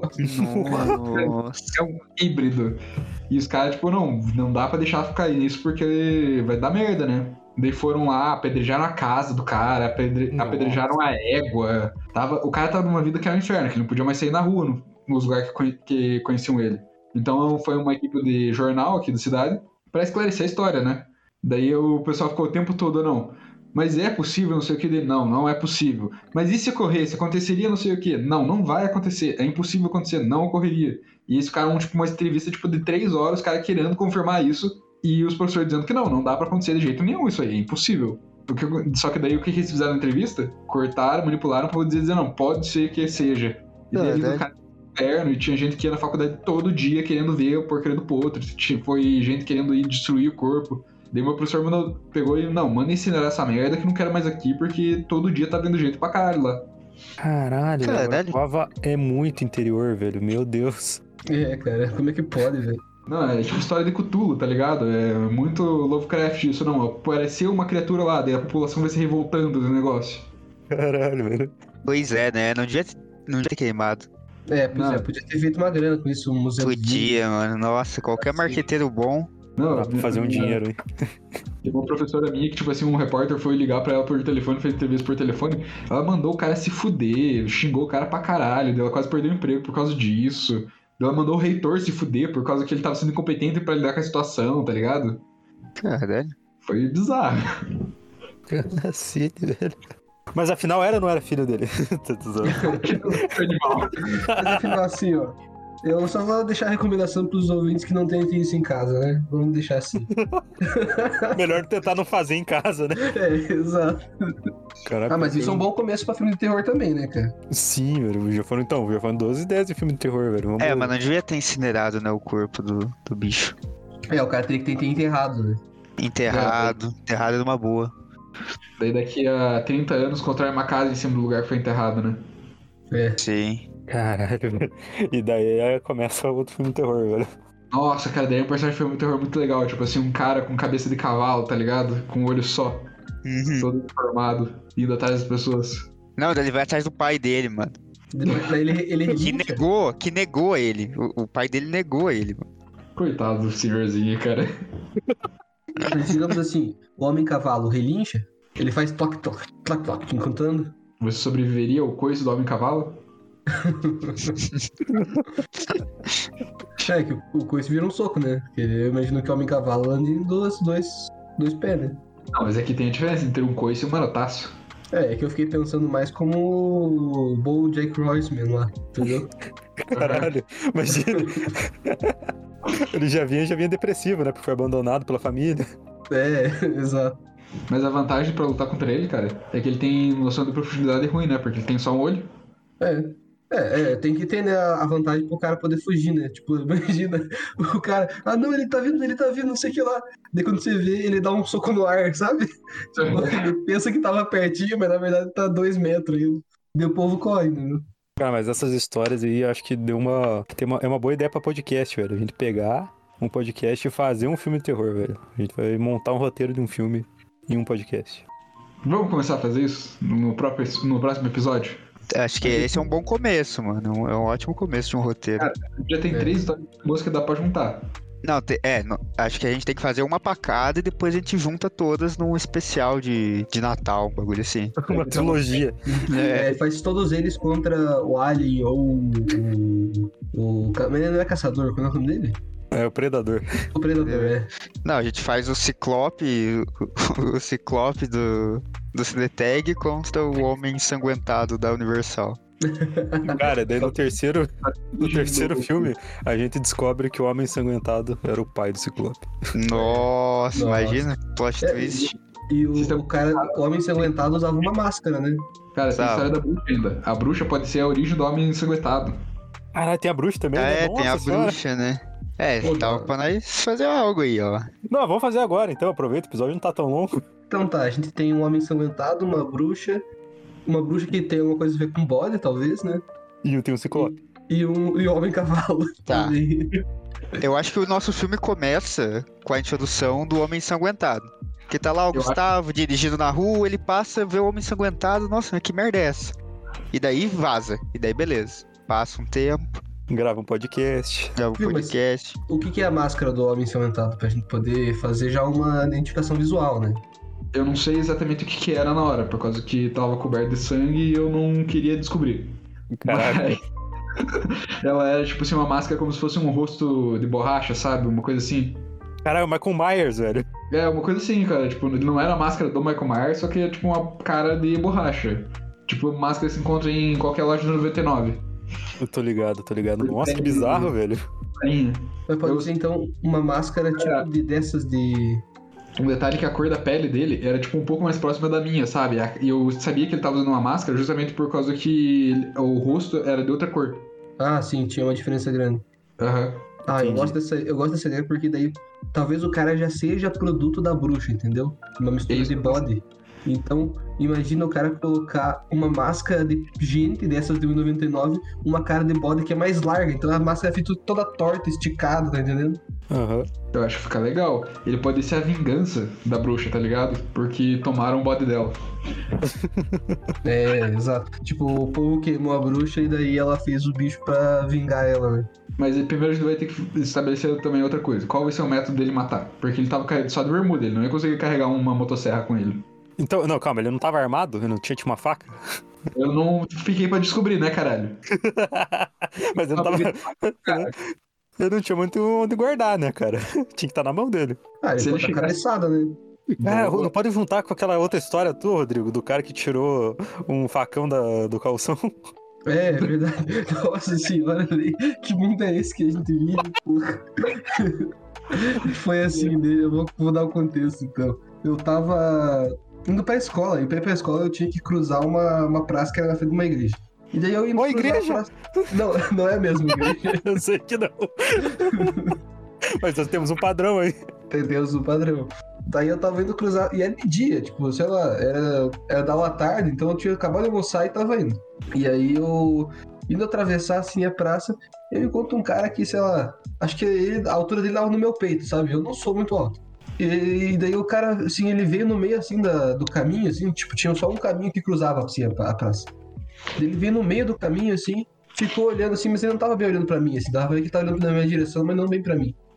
híbrido. E os caras, tipo, não dá pra deixar ficar isso porque vai dar merda, né? Daí foram lá, apedrejaram a casa do cara, apedrejaram a égua. O cara tava numa vida que era um inferno, que ele não podia mais sair na rua nos lugares que conheciam ele. Então foi uma equipe de jornal aqui da cidade pra esclarecer a história, né? Daí o pessoal ficou o tempo todo, não. Mas é possível, não sei o que dele. Não é possível. Mas e se ocorresse? Aconteceria não sei o que? Não vai acontecer. É impossível acontecer, não ocorreria. E eles ficaram, tipo, uma entrevista tipo, de 3 horas, os caras querendo confirmar isso. E os professores dizendo que não dá pra acontecer de jeito nenhum isso aí, é impossível. Só que daí o que eles fizeram na entrevista? Cortaram, manipularam pra dizer, não, pode ser que seja. E daí o cara inferno, e tinha gente que ia na faculdade todo dia querendo ver o porcaria do potro. Foi gente querendo ir destruir o corpo. Daí meu professor pegou e, manda incinerar essa merda que não quero mais aqui, porque todo dia tá vendo gente pra caralho lá. Caralho, velho. Guava é muito interior, velho. Meu Deus. É, cara, como é que pode, velho? Não, é tipo história de Cthulhu, tá ligado? É muito Lovecraft isso, não. Apareceu uma criatura lá, daí a população vai se revoltando do negócio. Caralho, velho. Pois é, né? Não devia ter queimado. Podia ter feito uma grana com isso, um museu. Podia, mano. Nossa, qualquer marqueteiro bom. Não, dá pra fazer um dinheiro, hein? Teve uma professora minha que, tipo assim, um repórter foi ligar pra ela por telefone, fez entrevista por telefone. Ela mandou o cara se fuder, xingou o cara pra caralho. Ela quase perdeu o emprego por causa disso. Ela mandou o reitor se fuder por causa que ele tava sendo incompetente pra lidar com a situação, tá ligado? Caralho. Foi bizarro. Cacete, velho. Mas afinal era ou não era filho dele? Tô zoando. Mas afinal, assim, ó. Eu só vou deixar a recomendação pros ouvintes que não tentem isso em casa, né? Vamos deixar assim. Melhor tentar não fazer em casa, né? É, exato. Caraca, mas isso é um bom começo pra filme de terror também, né, cara? Sim, velho. Já foram 12 ideias de filme de terror, velho. Mas não devia ter incinerado, né, o corpo do bicho. O cara teria que ter enterrado, né? Enterrado numa boa. Daí daqui a 30 anos constrói uma casa em cima do lugar que foi enterrado, né? É. Sim. Caralho, velho. E daí começa outro filme de terror, velho. Nossa, cara, daí é um personagem de filme de terror muito legal. Tipo assim, um cara com cabeça de cavalo, tá ligado? Com um olho só. Todo deformado, indo atrás das pessoas. Não, ele vai atrás do pai dele, mano. Ele que negou ele. O pai dele negou ele, mano. Coitado do senhorzinho, cara. Mas, digamos assim, o homem-cavalo relincha, ele faz toque-toque, toque-toque, encontrando. Você sobreviveria ao coice do Homem-Cavalo? É, que o coice vira um soco, né? Porque eu imagino que o homem-cavalo anda em dois pés, né? Não, mas aqui tem a diferença entre um coice e um marotaço. É que eu fiquei pensando mais como o BoJack Horseman lá, entendeu? Caralho, imagina. Ele já vinha depressivo, né? Porque foi abandonado pela família. É, exato. Mas a vantagem pra lutar contra ele, cara, é que ele tem noção de profundidade ruim, né? Porque ele tem só um olho. Tem que ter, né, a vantagem pro cara poder fugir, né? Tipo, imagina o cara, não, ele tá vindo, não sei o que lá. Daí quando você vê, ele dá um soco no ar, sabe? Tipo, ele pensa que tava pertinho, mas na verdade tá 2 metros aí. Daí o povo corre, né? Cara, mas essas histórias aí, acho que é uma boa ideia pra podcast, velho. A gente pegar um podcast e fazer um filme de terror, velho. A gente vai montar um roteiro de um filme em um podcast. Vamos começar a fazer isso no próximo episódio? Acho que esse é um bom começo, mano. É um ótimo começo de um roteiro. Cara, já tem 3 histórias de música que dá pra juntar. Acho que a gente tem que fazer uma pra cada e depois a gente junta todas num especial de Natal, um bagulho assim. Uma trilogia. Faz todos eles contra o Alien ou mas ele não é caçador, qual é o nome dele? É o Predador. O Predador, Não, a gente faz o Ciclope, o Ciclope do Cinetag contra o Homem Ensanguentado da Universal. Cara, daí no terceiro filme, a gente descobre que o Homem Ensanguentado era o pai do Ciclope. Nossa, imagina, plot twist. E o Homem Ensanguentado usava uma máscara, né? Cara, tem a história da bruxa ainda. A bruxa pode ser a origem do Homem Ensanguentado. Caralho, tem a bruxa também, né? Tem a Nossa senhora. bruxa, né? Tava pra nós fazer algo aí, ó. Não, vamos fazer agora, então. Aproveita, o episódio não tá tão longo. Então tá, a gente tem um Homem Ensanguentado, uma bruxa que tem alguma coisa a ver com bode, talvez, né? E eu tenho um Ciclope. E o Homem-Cavalo. Tá. também. Eu acho que o nosso filme começa com a introdução do Homem Ensanguentado. Que tá lá o Gustavo dirigindo na rua, ele passa, vê o Homem Ensanguentado, nossa, que merda é essa? E daí vaza, e daí beleza. Passa um tempo, Grava um podcast. grava um Viu, mas podcast. O que é a máscara do Homem Ensanguentado? Pra gente poder fazer já uma identificação visual, né? Eu não sei exatamente o que era na hora, por causa que tava coberto de sangue e eu não queria descobrir. Caralho. Mas ela era tipo assim, uma máscara como se fosse um rosto de borracha, sabe? Uma coisa assim. Caralho, o Michael Myers, velho. É, uma coisa assim, cara. Tipo, não era a máscara do Michael Myers, só que é tipo uma cara de borracha. Tipo, máscara que se encontra em qualquer loja de 99. Eu tô ligado. Nossa, que bizarro, velho. Mas pode ser, então, uma máscara tipo dessas de... Um detalhe é que a cor da pele dele era tipo um pouco mais próxima da minha, sabe? E eu sabia que ele tava usando uma máscara justamente por causa que o rosto era de outra cor. Ah, sim, tinha uma diferença grande. Aham. Eu gosto dessa ideia porque daí talvez o cara já seja produto da bruxa, entendeu? Uma mistura Isso. de body. Então, imagina o cara colocar uma máscara de gente dessas de 1,99, uma cara de body que é mais larga. Então a máscara é feita toda torta, esticada, tá entendendo? Aham. Eu acho que fica legal. Ele pode ser a vingança da bruxa, tá ligado? Porque tomaram o bode dela. É, exato. Tipo, o povo queimou a bruxa e daí ela fez o bicho pra vingar ela, né? Mas primeiro a gente vai ter que estabelecer também outra coisa. Qual vai ser o método dele matar? Porque ele tava só de bermuda, ele não ia conseguir carregar uma motosserra com ele. Então, não, calma, ele não tava armado? Ele não tinha tipo uma faca? Eu não fiquei pra descobrir, né, caralho? Mas ele não tava... Eu não tinha muito onde guardar, né, cara? Tinha que estar na mão dele. Ele Se ele botou a chegasse- cabeçada, né? Cara, não pode juntar com aquela outra história tua, Rodrigo, do cara que tirou um facão do calção. É verdade. Nossa senhora, que mundo é esse que a gente vive, porra? Foi assim, né? Eu vou dar o contexto, então. Eu tava indo pra escola, e pra ir pra escola eu tinha que cruzar uma praça que era na frente de uma igreja. E daí eu ia Uma cruzar a igreja? praça... Não é mesmo igreja. Eu sei que não. Mas nós temos um padrão aí. Entendemos o padrão. Daí eu tava indo cruzar, e era de dia, tipo, sei lá, era da aula à tarde, então eu tinha acabado de almoçar e tava indo. E aí eu, indo atravessar assim a praça, eu encontro um cara que, sei lá, acho que a altura dele tava no meu peito, sabe? Eu não sou muito alto. E daí o cara, assim, ele veio no meio, assim, do caminho, assim, tipo, tinha só um caminho que cruzava, assim, a praça. Ele veio no meio do caminho, assim, ficou olhando, assim, mas ele não tava bem olhando pra mim, assim, dava pra ver que ele tava olhando na minha direção, mas não bem pra mim.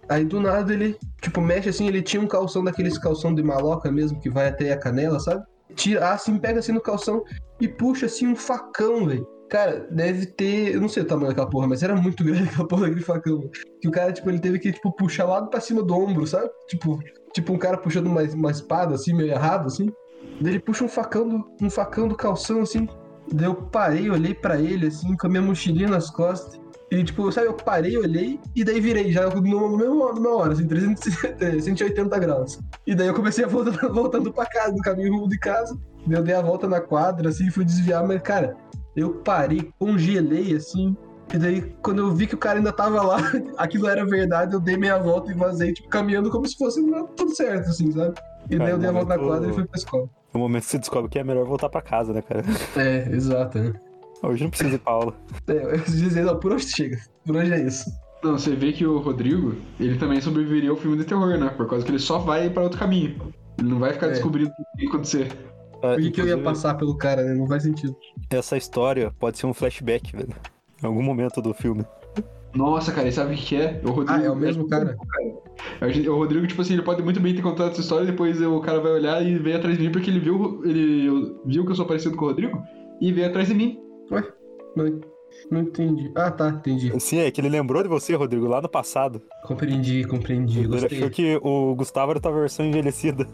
Aí do nada ele, tipo, mexe assim, ele tinha um calção daqueles calção de maloca mesmo, que vai até a canela, sabe? Tira assim, pega assim no calção e puxa assim um facão, velho. Cara, deve ter. Eu não sei o tamanho daquela porra, mas era muito grande aquela porra daquele facão. Que o cara, tipo, ele teve que, tipo, puxar lá pra cima do ombro, sabe? Tipo um cara puxando uma espada, assim, meio errado, assim. Daí ele puxa um facão do calção, assim. Daí eu parei, olhei pra ele, assim, com a minha mochilinha nas costas. E, tipo, sabe, eu parei, olhei e daí virei, já numa hora, assim, 180 graus. E daí eu comecei a voltando pra casa, no caminho rumo de casa. Daí eu dei a volta na quadra, assim, fui desviar, mas, cara, eu parei, congelei, assim. E daí, quando eu vi que o cara ainda tava lá, aquilo era verdade, eu dei meia volta e vazei, tipo, caminhando como se fosse tudo certo, assim, sabe? E daí eu dei a volta na quadra e fui pra escola. No momento que você descobre que é melhor voltar pra casa, né, cara? É, exato, né? Hoje não precisa ir pra aula. Eu dizia, não, por hoje chega. Por hoje é isso. Não, você vê que o Rodrigo, ele também sobreviveria ao filme de terror, né? Por causa que ele só vai pra outro caminho. Ele não vai ficar descobrindo o que vai acontecer. Por que eu ia passar pelo cara, né? Não faz sentido. Essa história pode ser um flashback, velho. Em algum momento do filme. Nossa, cara, e sabe o que é? O Rodrigo, é o mesmo cara? O Rodrigo, tipo assim, ele pode muito bem ter contado essa história e depois o cara vai olhar e veio atrás de mim porque ele viu que eu sou parecido com o Rodrigo e veio atrás de mim. Ué? Não entendi. Ah, tá, entendi. Sim, é que ele lembrou de você, Rodrigo, lá no passado. Compreendi. Ele Gostei. achou que o Gustavo era a tua versão envelhecida.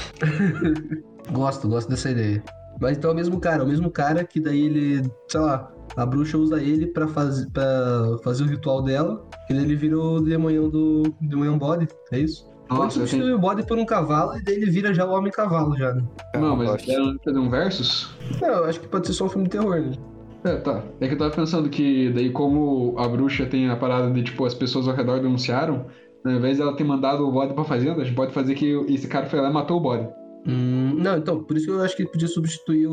Gosto dessa ideia. Mas então é o mesmo cara que daí ele, sei lá, a bruxa usa ele pra fazer o ritual dela, e daí ele vira o demonhão bode, é isso? Pode Nossa, substituir o bode por um cavalo e daí ele vira já o homem cavalo já, né? Não, mas eu acho. era fazer um versus? Não, eu acho que pode ser só um filme de terror, né? É, tá. É que eu tava pensando que daí como a bruxa tem a parada de, tipo, as pessoas ao redor denunciaram, ao invés dela ter mandado o bode pra fazenda, a gente pode fazer que esse cara foi lá e matou o bode. Não, então, por isso que eu acho que podia substituir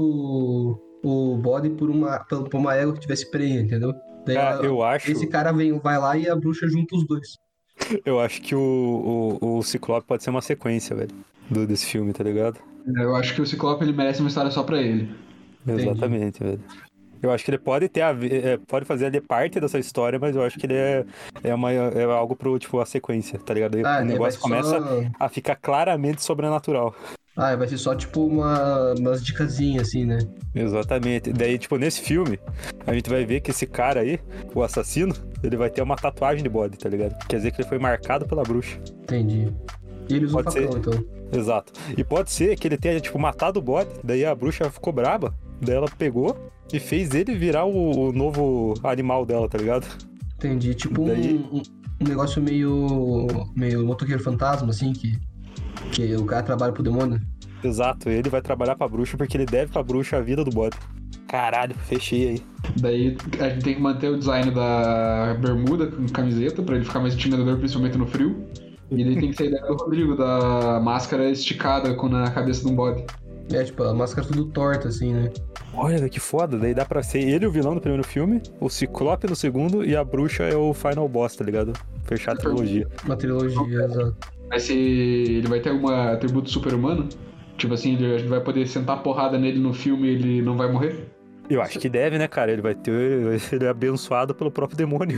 o bode por uma égua que tivesse prenha, entendeu? Daí Eu acho. esse cara vai lá e a bruxa junta os dois. Eu acho que o Ciclope pode ser uma sequência, velho. Desse filme, tá ligado? Eu acho que o Ciclope ele merece uma história só pra ele. Entendi. Exatamente, velho. Eu acho que ele pode ter pode fazer ali parte dessa história, mas eu acho que ele é algo pro, tipo, a sequência, tá ligado? O negócio começa a ficar claramente sobrenatural. Vai ser só tipo umas dicasinhas assim, né? Exatamente. Daí, tipo, nesse filme, a gente vai ver que esse cara aí, o assassino, ele vai ter uma tatuagem de bode, tá ligado? Quer dizer que ele foi marcado pela bruxa. Entendi. E ele usa o Pode facão, ser. então. Exato. E pode ser que ele tenha, tipo, matado o bode, daí a bruxa ficou braba, daí ela pegou e fez ele virar o novo animal dela, tá ligado? Entendi. Tipo Daí- um negócio meio motoqueiro fantasma, assim, que o cara trabalha pro demônio. Exato, ele vai trabalhar pra bruxa porque ele deve pra bruxa a vida do bode. Caralho, fechei aí. Daí a gente tem que manter o design da bermuda com camiseta pra ele ficar mais intimidador, principalmente no frio. E daí tem que ser a ideia do Rodrigo, da máscara esticada na cabeça de um bode. Tipo, a máscara tudo torta, assim, né? Olha, que foda. Daí dá pra ser ele o vilão do primeiro filme, o Ciclope no segundo e a bruxa é o final boss, tá ligado? Fechar a trilogia. Uma trilogia, exato. Ele vai ter algum atributo super-humano? Tipo assim, a gente vai poder sentar porrada nele no filme e ele não vai morrer? Eu acho que deve, né, cara? Ele vai ter. Ele é abençoado pelo próprio demônio.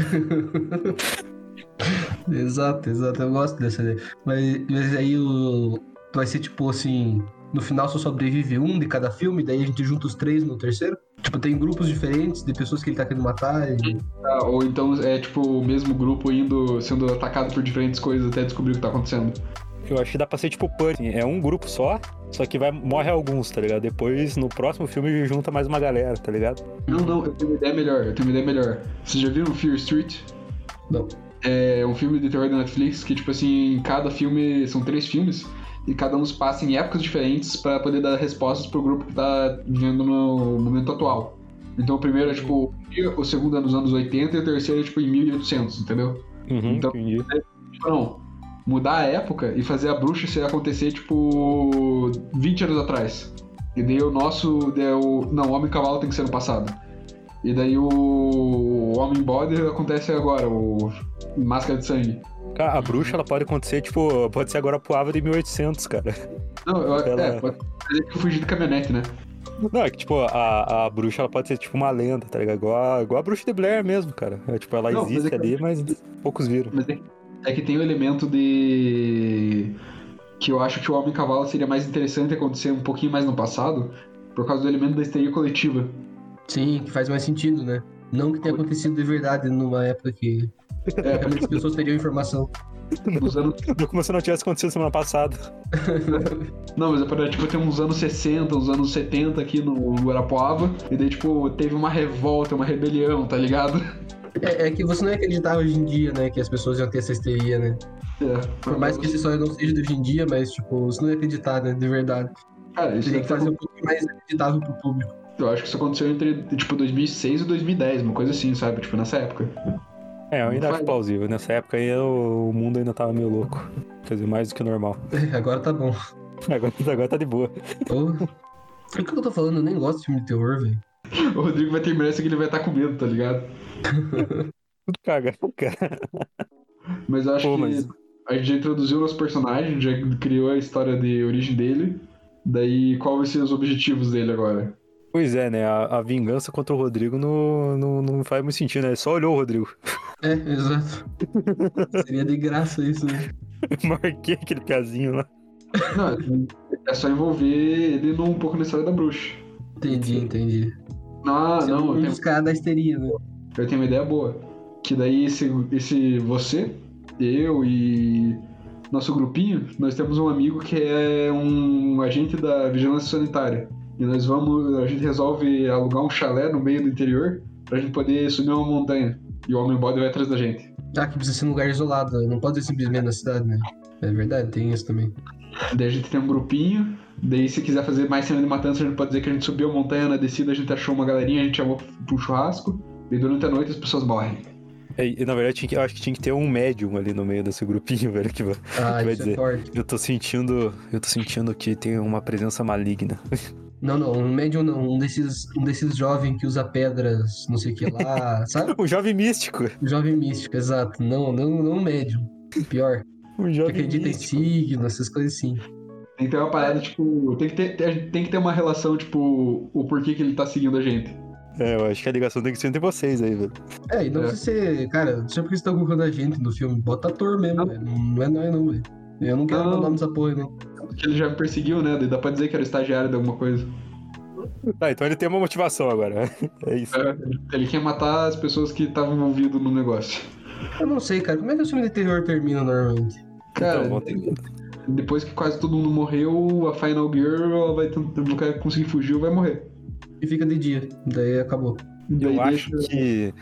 Exato. Eu gosto dessa ideia. Mas aí vai ser tipo assim, no final só sobrevive um de cada filme, daí a gente junta os três no terceiro? Tipo, tem grupos diferentes de pessoas que ele tá querendo matar e... Ou então é tipo o mesmo grupo sendo atacado por diferentes coisas até descobrir o que tá acontecendo. Eu acho que dá pra ser tipo Punch. É um grupo só que morre alguns, tá ligado? Depois, no próximo filme, junta mais uma galera, tá ligado? Não, eu tenho uma ideia melhor. Vocês já viram Fear Street? Não. É um filme de terror da Netflix que, tipo assim, cada filme... São 3 filmes e cada um se passa em épocas diferentes pra poder dar respostas pro grupo que tá vivendo no momento atual. Então o primeiro é, tipo, o segundo é nos anos 80 e o terceiro é, tipo, em 1800, entendeu? Então, Entendi. tipo, não, mudar a época e fazer a bruxa se acontecer, tipo, 20 anos atrás. E daí o Homem-Cavalo tem que ser no passado. E daí o Homem-Bode acontece agora, o Máscara de Sangue. A bruxa, ela pode acontecer, tipo, pode ser agora pro Ávila de 1800, cara. Não, pode ser que eu fugi de caminhonete, né? Não, é que, tipo, a bruxa, ela pode ser, tipo, uma lenda, tá ligado? Igual a bruxa de Blair mesmo, cara. Tipo, ela Não, mas existe é que- ali, mas poucos viram. Mas É que tem o elemento de... que eu acho que o Homem-Cavalo seria mais interessante acontecer um pouquinho mais no passado, por causa do elemento da histeria coletiva. Sim, que faz mais sentido, né? Não que tenha acontecido de verdade numa época que realmente as pessoas teriam informação. Nos anos... Como se não tivesse acontecido semana passada. Não, mas é para, tipo, ter uns anos 60, uns anos 70 aqui no Guarapuava, e daí, tipo, teve uma revolta, uma rebelião, tá ligado? É que você não ia acreditar hoje em dia, né? Que as pessoas iam ter essa histeria, né? Por mais que essa história não seja de hoje em dia, mas, tipo, você não ia acreditar, né? De verdade. Cara, isso Teria que fazer um pouquinho mais acreditável pro público. Eu acho que isso aconteceu entre, tipo, 2006 e 2010, uma coisa assim, sabe? Tipo, nessa época. Eu ainda acho plausível. Nessa época aí o mundo ainda tava meio louco. Quer dizer, mais do que normal. Agora tá bom. Agora tá de boa. O que eu tô falando? Eu nem gosto de filme de terror, velho. O Rodrigo vai terminar isso que ele vai estar com medo, tá ligado? Tudo cagado, cara. Mas eu acho que a gente já introduziu o nosso personagem, já criou a história de origem dele. Daí, qual vai ser os objetivos dele agora? Pois é, né? A vingança contra o Rodrigo não faz muito sentido, né? Ele só olhou o Rodrigo. Exato. Seria de graça isso, né? Marquei aquele piazinho lá. Não, é só envolver ele um pouco na história da bruxa. Entendi. Não, um dos caras da histeria, né? Eu tenho uma ideia boa. Que daí, esse você, eu e nosso grupinho, nós temos um amigo que é um agente da vigilância sanitária. E a gente resolve alugar um chalé no meio do interior pra gente poder subir uma montanha. E o Homem-Bode vai atrás da gente. Que precisa ser um lugar isolado, não pode ser simplesmente na cidade, né? É verdade, tem isso também. Daí a gente tem um grupinho, daí se quiser fazer mais cena de matança, a gente pode dizer que a gente subiu a montanha, na descida a gente achou uma galerinha, a gente chamou pro churrasco, e durante a noite as pessoas morrem. E na verdade, eu acho que tinha que ter um médium ali no meio desse grupinho, velho, que vai isso dizer, é forte. eu tô sentindo que tem uma presença maligna. Não, um médium não, um desses jovens que usa pedras, não sei o que lá, sabe? O jovem místico. O jovem místico, exato. Não um médium. Pior. O Que jovem acredita místico. em signo, essas coisas assim. Tem que ter uma parada, tipo, tem que ter uma relação, tipo, o porquê que ele tá seguindo a gente. Eu acho que a ligação tem que ser entre vocês aí, velho. E não precisa ser, cara, só porque você tá colocando a gente no filme, bota ator mesmo, velho. Não é nós não, velho. Eu não quero meu nome nessa porra, não. Porque ele já me perseguiu, né? Daí dá pra dizer que era estagiário de alguma coisa. Então ele tem uma motivação agora. É isso. Ele quer matar as pessoas que estavam envolvidas no negócio. Eu não sei, cara. Como é que o filme de terror termina normalmente? Cara, Então, depois que quase todo mundo morreu, a Final Girl ela vai conseguir fugir ou vai morrer. E fica de dia. Daí acabou. eu acho que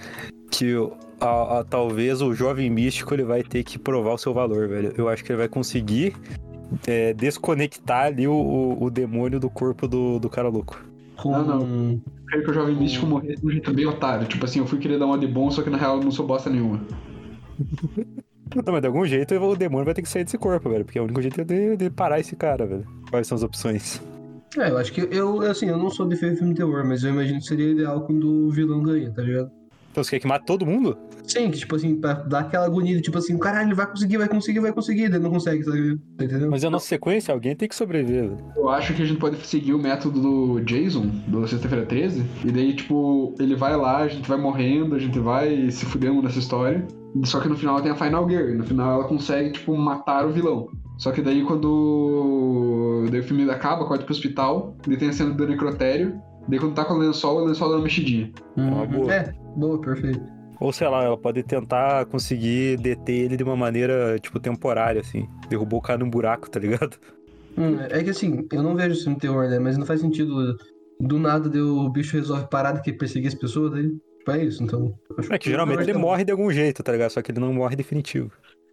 talvez o jovem místico ele vai ter que provar o seu valor, velho. Eu acho que ele vai conseguir desconectar ali o demônio do corpo do cara louco. Não. Eu quero que o jovem místico morresse de um jeito bem otário. Tipo assim, eu fui querer dar uma de bom, só que na real eu não sou bosta nenhuma. Não, mas de algum jeito o demônio vai ter que sair desse corpo, velho. Porque é o único jeito de parar esse cara, velho. Quais são as opções? Eu acho que eu não sou de filme de terror, mas eu imagino que seria ideal quando o vilão ganha, tá ligado? Então você quer que mate todo mundo? Sim, que tipo assim, pra dar aquela agonia, tipo assim, caralho, ele vai conseguir, daí não consegue, tá entendendo? Mas é a nossa sequência, alguém tem que sobreviver, velho. Eu acho que a gente pode seguir o método do Jason, do Sexta-feira 13, e daí, tipo, ele vai lá, a gente vai morrendo, a gente vai se fudendo nessa história, só que no final tem a Final Girl, e no final ela consegue, tipo, matar o vilão. Só que daí quando o filme acaba, corta pro hospital, daí tem a cena do necrotério, daí quando tá com o lençol dá uma mexidinha. Uma boa. Boa, perfeito. Ou sei lá, ela pode tentar conseguir deter ele de uma maneira, tipo, temporária, assim. Derrubou o cara num buraco, tá ligado? É que assim, eu não vejo filme de terror, né? Mas não faz sentido do nada o bicho resolve parar de que perseguir as pessoas, daí. Tipo, é isso, então. É que geralmente ele morre de algum jeito, tá ligado? Só que ele não morre definitivo.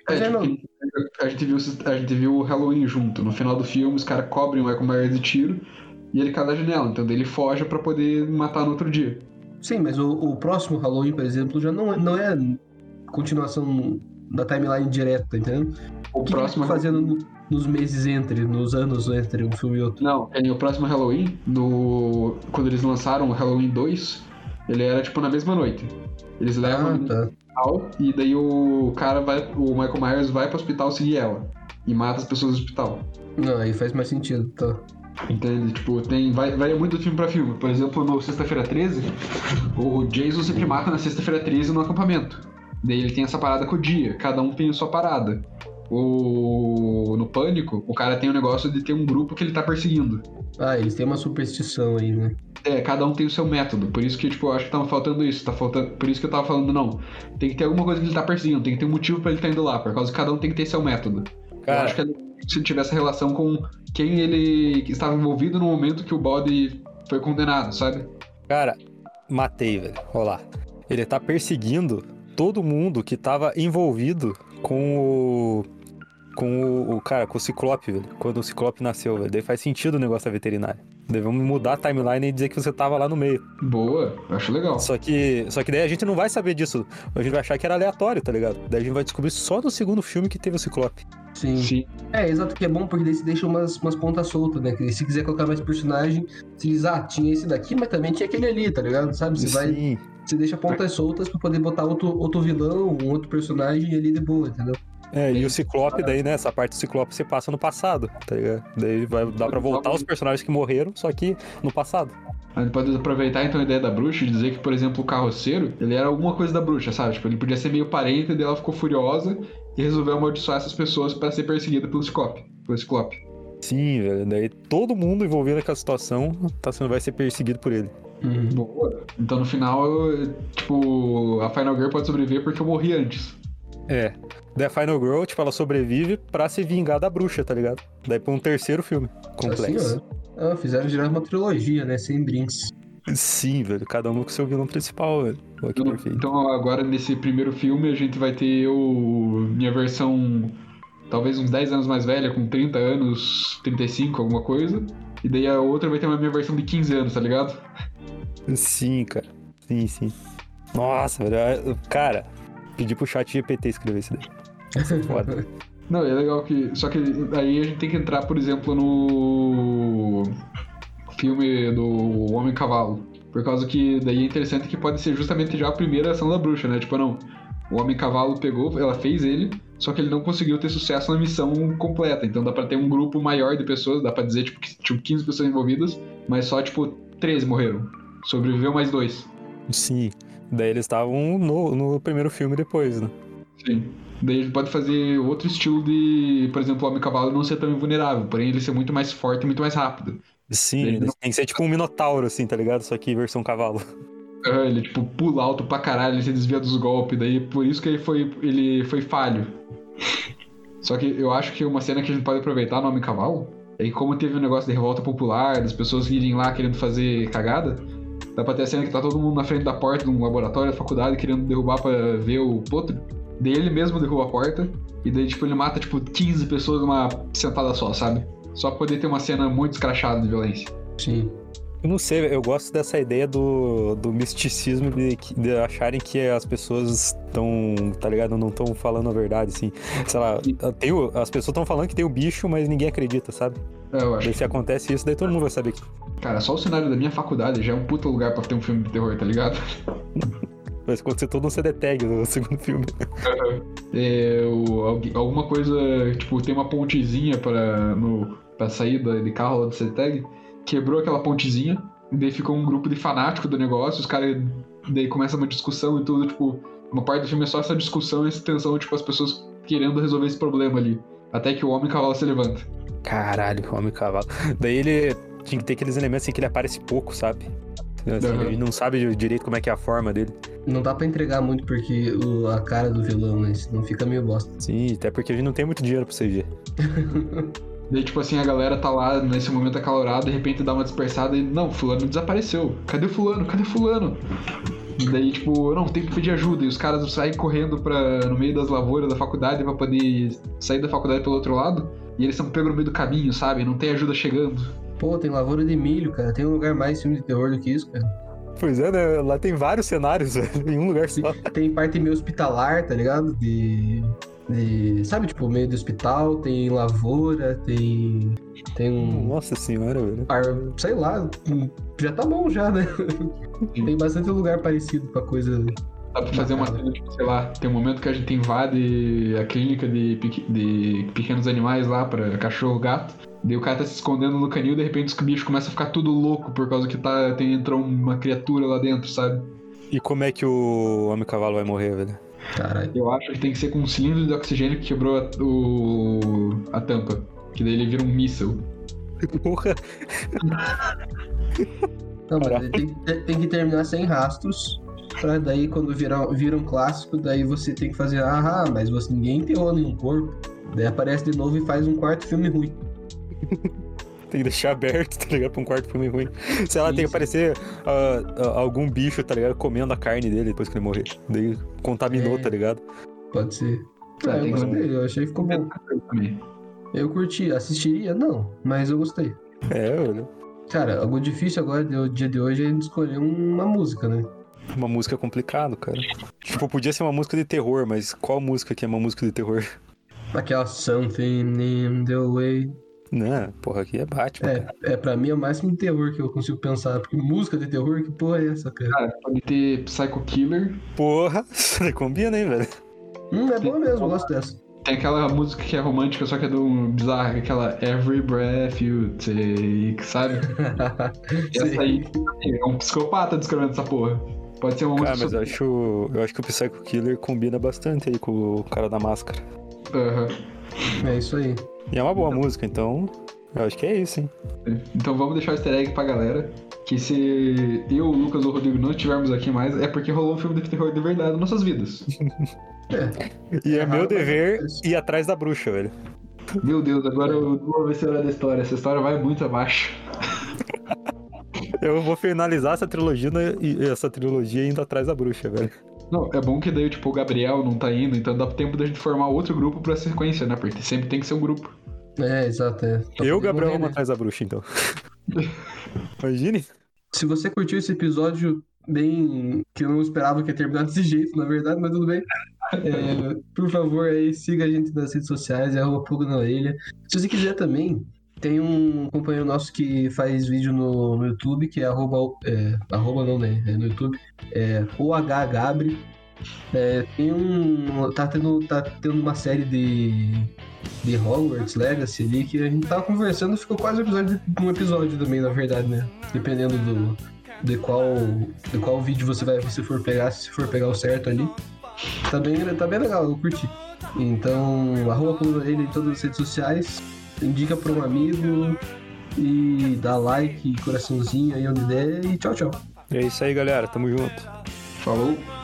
A gente viu o Halloween junto. No final do filme, os caras cobrem o Michael Myers de tiro e ele cai da janela. Então daí ele foge pra poder matar no outro dia. Sim, mas o próximo Halloween, por exemplo, já não é continuação da timeline direta, tá entendendo? O que próximo que fazendo nos meses nos anos entre um filme e outro? Não, o próximo Halloween, quando eles lançaram o Halloween 2, ele era tipo na mesma noite. Eles levam no hospital e daí o Michael Myers vai pro hospital seguir ela e mata as pessoas do hospital. Não, aí faz mais sentido, tá? Entende? Tipo, varia muito de filme pra filme. Por exemplo, no Sexta-feira 13, o Jason sempre mata na Sexta-feira 13 no acampamento. Daí ele tem essa parada com o dia, cada um tem a sua parada. No Pânico, o cara tem o negócio de ter um grupo que ele tá perseguindo. Ah, eles têm uma superstição aí, né? Cada um tem o seu método. Por isso que, tipo, eu acho que tava faltando isso. Por isso que eu tava falando, não. Tem que ter alguma coisa que ele tá perseguindo, tem que ter um motivo pra ele tá indo lá. Por causa que cada um tem que ter seu método. Cara, eu acho que se ele tivesse relação com quem ele estava envolvido no momento que o bode foi condenado, sabe? cara, matei, velho. Olha lá. Ele tá perseguindo todo mundo que tava envolvido com o Ciclope, velho. Quando o Ciclope nasceu, velho. Daí faz sentido o negócio da veterinária. Daí vamos mudar a timeline e dizer que você tava lá no meio. Boa, eu acho legal. Só que daí a gente não vai saber disso. A gente vai achar que era aleatório, tá ligado? Daí a gente vai descobrir só no segundo filme que teve o Ciclope. Sim. Exato, que é bom porque daí se deixa umas pontas soltas, né? Que se quiser colocar mais personagem, se diz, tinha esse daqui, mas também tinha aquele ali, tá ligado? Sabe? Você deixa pontas soltas pra poder botar outro vilão, um outro personagem ali de boa, entendeu? E o Ciclope, daí, né? Essa parte do Ciclope você passa no passado, tá ligado? Daí vai dar pra voltar os personagens que morreram, só que no passado. A gente pode aproveitar então a ideia da bruxa e dizer que, por exemplo, o carroceiro, ele era alguma coisa da bruxa, sabe? Tipo, ele podia ser meio parente, daí ela ficou furiosa e resolveu amaldiçoar essas pessoas pra ser perseguida pelo Ciclope. Sim, velho. Daí todo mundo envolvido naquela situação vai ser perseguido por ele. Boa. Então no final, tipo, a Final Girl pode sobreviver porque eu morri antes. Daí a Final Girl, tipo, ela sobrevive pra se vingar da bruxa, tá ligado? Daí pra um terceiro filme complexo. Assim, fizeram direto uma trilogia, né? Sem brinks. Sim, velho. Cada um com seu vilão principal, velho. Que perfeito. Então agora nesse primeiro filme a gente vai ter minha versão talvez uns 10 anos mais velha, com 30 anos, 35, alguma coisa. E daí a outra vai ter uma minha versão de 15 anos, tá ligado? Sim, cara. Sim. Nossa, velho. Cara, pedi pro chat GPT escrever isso daí. Isso é foda. Não, é legal que... Só que aí a gente tem que entrar, por exemplo, no filme do Homem-Cavalo. Por causa que daí é interessante que pode ser justamente já a primeira ação da bruxa, né? Tipo, não, o Homem-Cavalo pegou, ela fez ele, só que ele não conseguiu ter sucesso na missão completa. Então dá pra ter um grupo maior de pessoas, dá pra dizer, tipo, que tinham 15 pessoas envolvidas, mas só, tipo, 13 morreram. Sobreviveu mais 2. Sim. Daí eles estavam no primeiro filme depois, né? Sim. Daí a gente pode fazer outro estilo de, por exemplo, o Homem-Cavalo não ser tão invulnerável, porém ele ser muito mais forte e muito mais rápido. Sim, ele tem que ser tipo um minotauro, assim, tá ligado? Só que versão cavalo. Ele, tipo, pula alto pra caralho, ele se desvia dos golpes, daí por isso que ele foi falho. Só que eu acho que uma cena que a gente pode aproveitar no Homem-Cavalo é que como teve um negócio de revolta popular, das pessoas irem lá querendo fazer cagada, dá pra ter a cena que tá todo mundo na frente da porta de um laboratório da faculdade querendo derrubar pra ver o potro. Daí ele mesmo derruba a porta, e daí, tipo, ele mata, tipo, 15 pessoas numa sentada só, sabe? Só pra poder ter uma cena muito escrachada de violência. Sim. Eu não sei, eu gosto dessa ideia do misticismo de acharem que as pessoas estão, tá ligado? Não estão falando a verdade, assim. Sei lá, as pessoas estão falando que tem o bicho, mas ninguém acredita, sabe? Eu acho. Daí se acontece isso, daí todo mundo vai saber que... Cara, só o cenário da minha faculdade já é um puta lugar pra ter um filme de terror, tá ligado? Vai acontecer todo um CD tag no segundo filme. Alguma coisa, tipo, tem uma pontezinha pra saída de carro lá do CD tag, quebrou aquela pontezinha, e daí ficou um grupo de fanáticos do negócio, os caras, daí começa uma discussão e tudo, tipo, uma parte do filme é só essa discussão e essa tensão, tipo, as pessoas querendo resolver esse problema ali, até que o Homem-Cavalo se levanta. Caralho, o Homem-Cavalo. Daí ele tinha que ter aqueles elementos assim que ele aparece pouco, sabe? Assim, ele não sabe direito como é que é a forma dele. Não dá pra entregar muito porque a cara do vilão, né? Senão fica meio bosta. Sim, até porque a gente não tem muito dinheiro pra CG. Daí, tipo assim, a galera tá lá nesse momento acalorado, de repente dá uma dispersada e... Não, fulano desapareceu. Cadê fulano? Cadê fulano? Daí, tipo, não, tem que pedir ajuda. E os caras saem correndo no meio das lavouras da faculdade pra poder sair da faculdade pelo outro lado. E eles estão pegando no meio do caminho, sabe? Não tem ajuda chegando. Pô, tem lavoura de milho, cara. Tem um lugar mais filme de terror do que isso, cara. Pois é, né? Lá tem vários cenários, velho, em um lugar só. Tem parte meio hospitalar, tá ligado? Sabe, tipo, meio de hospital, tem lavoura, tem um... Nossa senhora, velho. Sei lá, já tá bom já, né? Tem bastante lugar parecido pra coisa... Dá pra fazer uma cena, tipo, sei lá, tem um momento que a gente invade a clínica de pequenos animais lá pra cachorro, gato. Daí o cara tá se escondendo no canil e de repente os bichos começam a ficar tudo louco por causa que entrou uma criatura lá dentro, sabe? E como é que o Homem-Cavalo vai morrer, velho? Caralho. Eu acho que tem que ser com um cilindro de oxigênio que quebrou a tampa. Que daí ele vira um míssil. Porra. Não, mas ele tem que terminar sem rastros. Pra daí, quando vira um clássico, daí você tem que fazer, mas ninguém enterrou nenhum corpo. Daí aparece de novo e faz um quarto filme ruim. Tem que deixar aberto, tá ligado? Pra um quarto filme ruim. Sei lá, tem que aparecer algum bicho, tá ligado? Comendo a carne dele depois que ele morrer. Daí contaminou, tá ligado? Pode ser. Tem Eu gostei, eu achei que ficou bom. também. Eu curti, assistiria? Não, mas eu gostei. Olha. Cara, algo difícil agora, no dia de hoje, é a gente escolher uma música, né? Uma música complicado, cara. Tipo, podia ser uma música de terror, mas qual música que é uma música de terror? Aquela Something in the Way. Não, porra, aqui é Batman, cara. Pra mim é o máximo de terror que eu consigo pensar. Porque música de terror, que porra é essa, cara? Cara, pode ter Psycho Killer. Porra, isso combina, hein, velho? É boa mesmo, eu gosto dessa. Tem aquela música que é romântica, só que é do bizarra, aquela Every Breath You Take, sabe? Essa aí é um psicopata descrevendo essa porra. Pode ser uma música. Mas eu acho que o Psycho Killer combina bastante aí com o cara da máscara. É isso aí. E é uma boa música, então eu acho que é isso, hein? Então vamos deixar o easter egg pra galera. Que se eu, o Lucas ou o Rodrigo não estivermos aqui mais, é porque rolou um filme de terror de verdade nas nossas vidas. E é meu dever ir atrás da bruxa, velho. Meu Deus, agora eu vou ver se é hora da história. Essa história vai muito abaixo. Eu vou finalizar essa trilogia indo atrás da bruxa, velho. Não, é bom que daí, tipo, o Gabriel não tá indo, então dá tempo da gente formar outro grupo pra sequência, né? Porque sempre tem que ser um grupo. Exato. Eu e o Gabriel vamos atrás da bruxa, então. Imagine. Se você curtiu esse episódio bem... que eu não esperava que ia terminar desse jeito, na verdade, mas tudo bem. Por favor, aí, siga a gente nas redes sociais, @Pulga na Orelha. Se você quiser também, tem um companheiro nosso que faz vídeo no YouTube, que é arroba não, né? No YouTube, OHGabri. Tá tendo uma série de Hogwarts Legacy ali, que a gente tava conversando, ficou quase um episódio também, na verdade, né? Dependendo de qual vídeo você for pegar, se for pegar o certo ali. Tá bem legal, eu curti. Então, @Pulga ele em todas as redes sociais, indica pra um amigo e dá like, coraçãozinho aí onde der e tchau, tchau. É isso aí, galera. Tamo junto. Falou!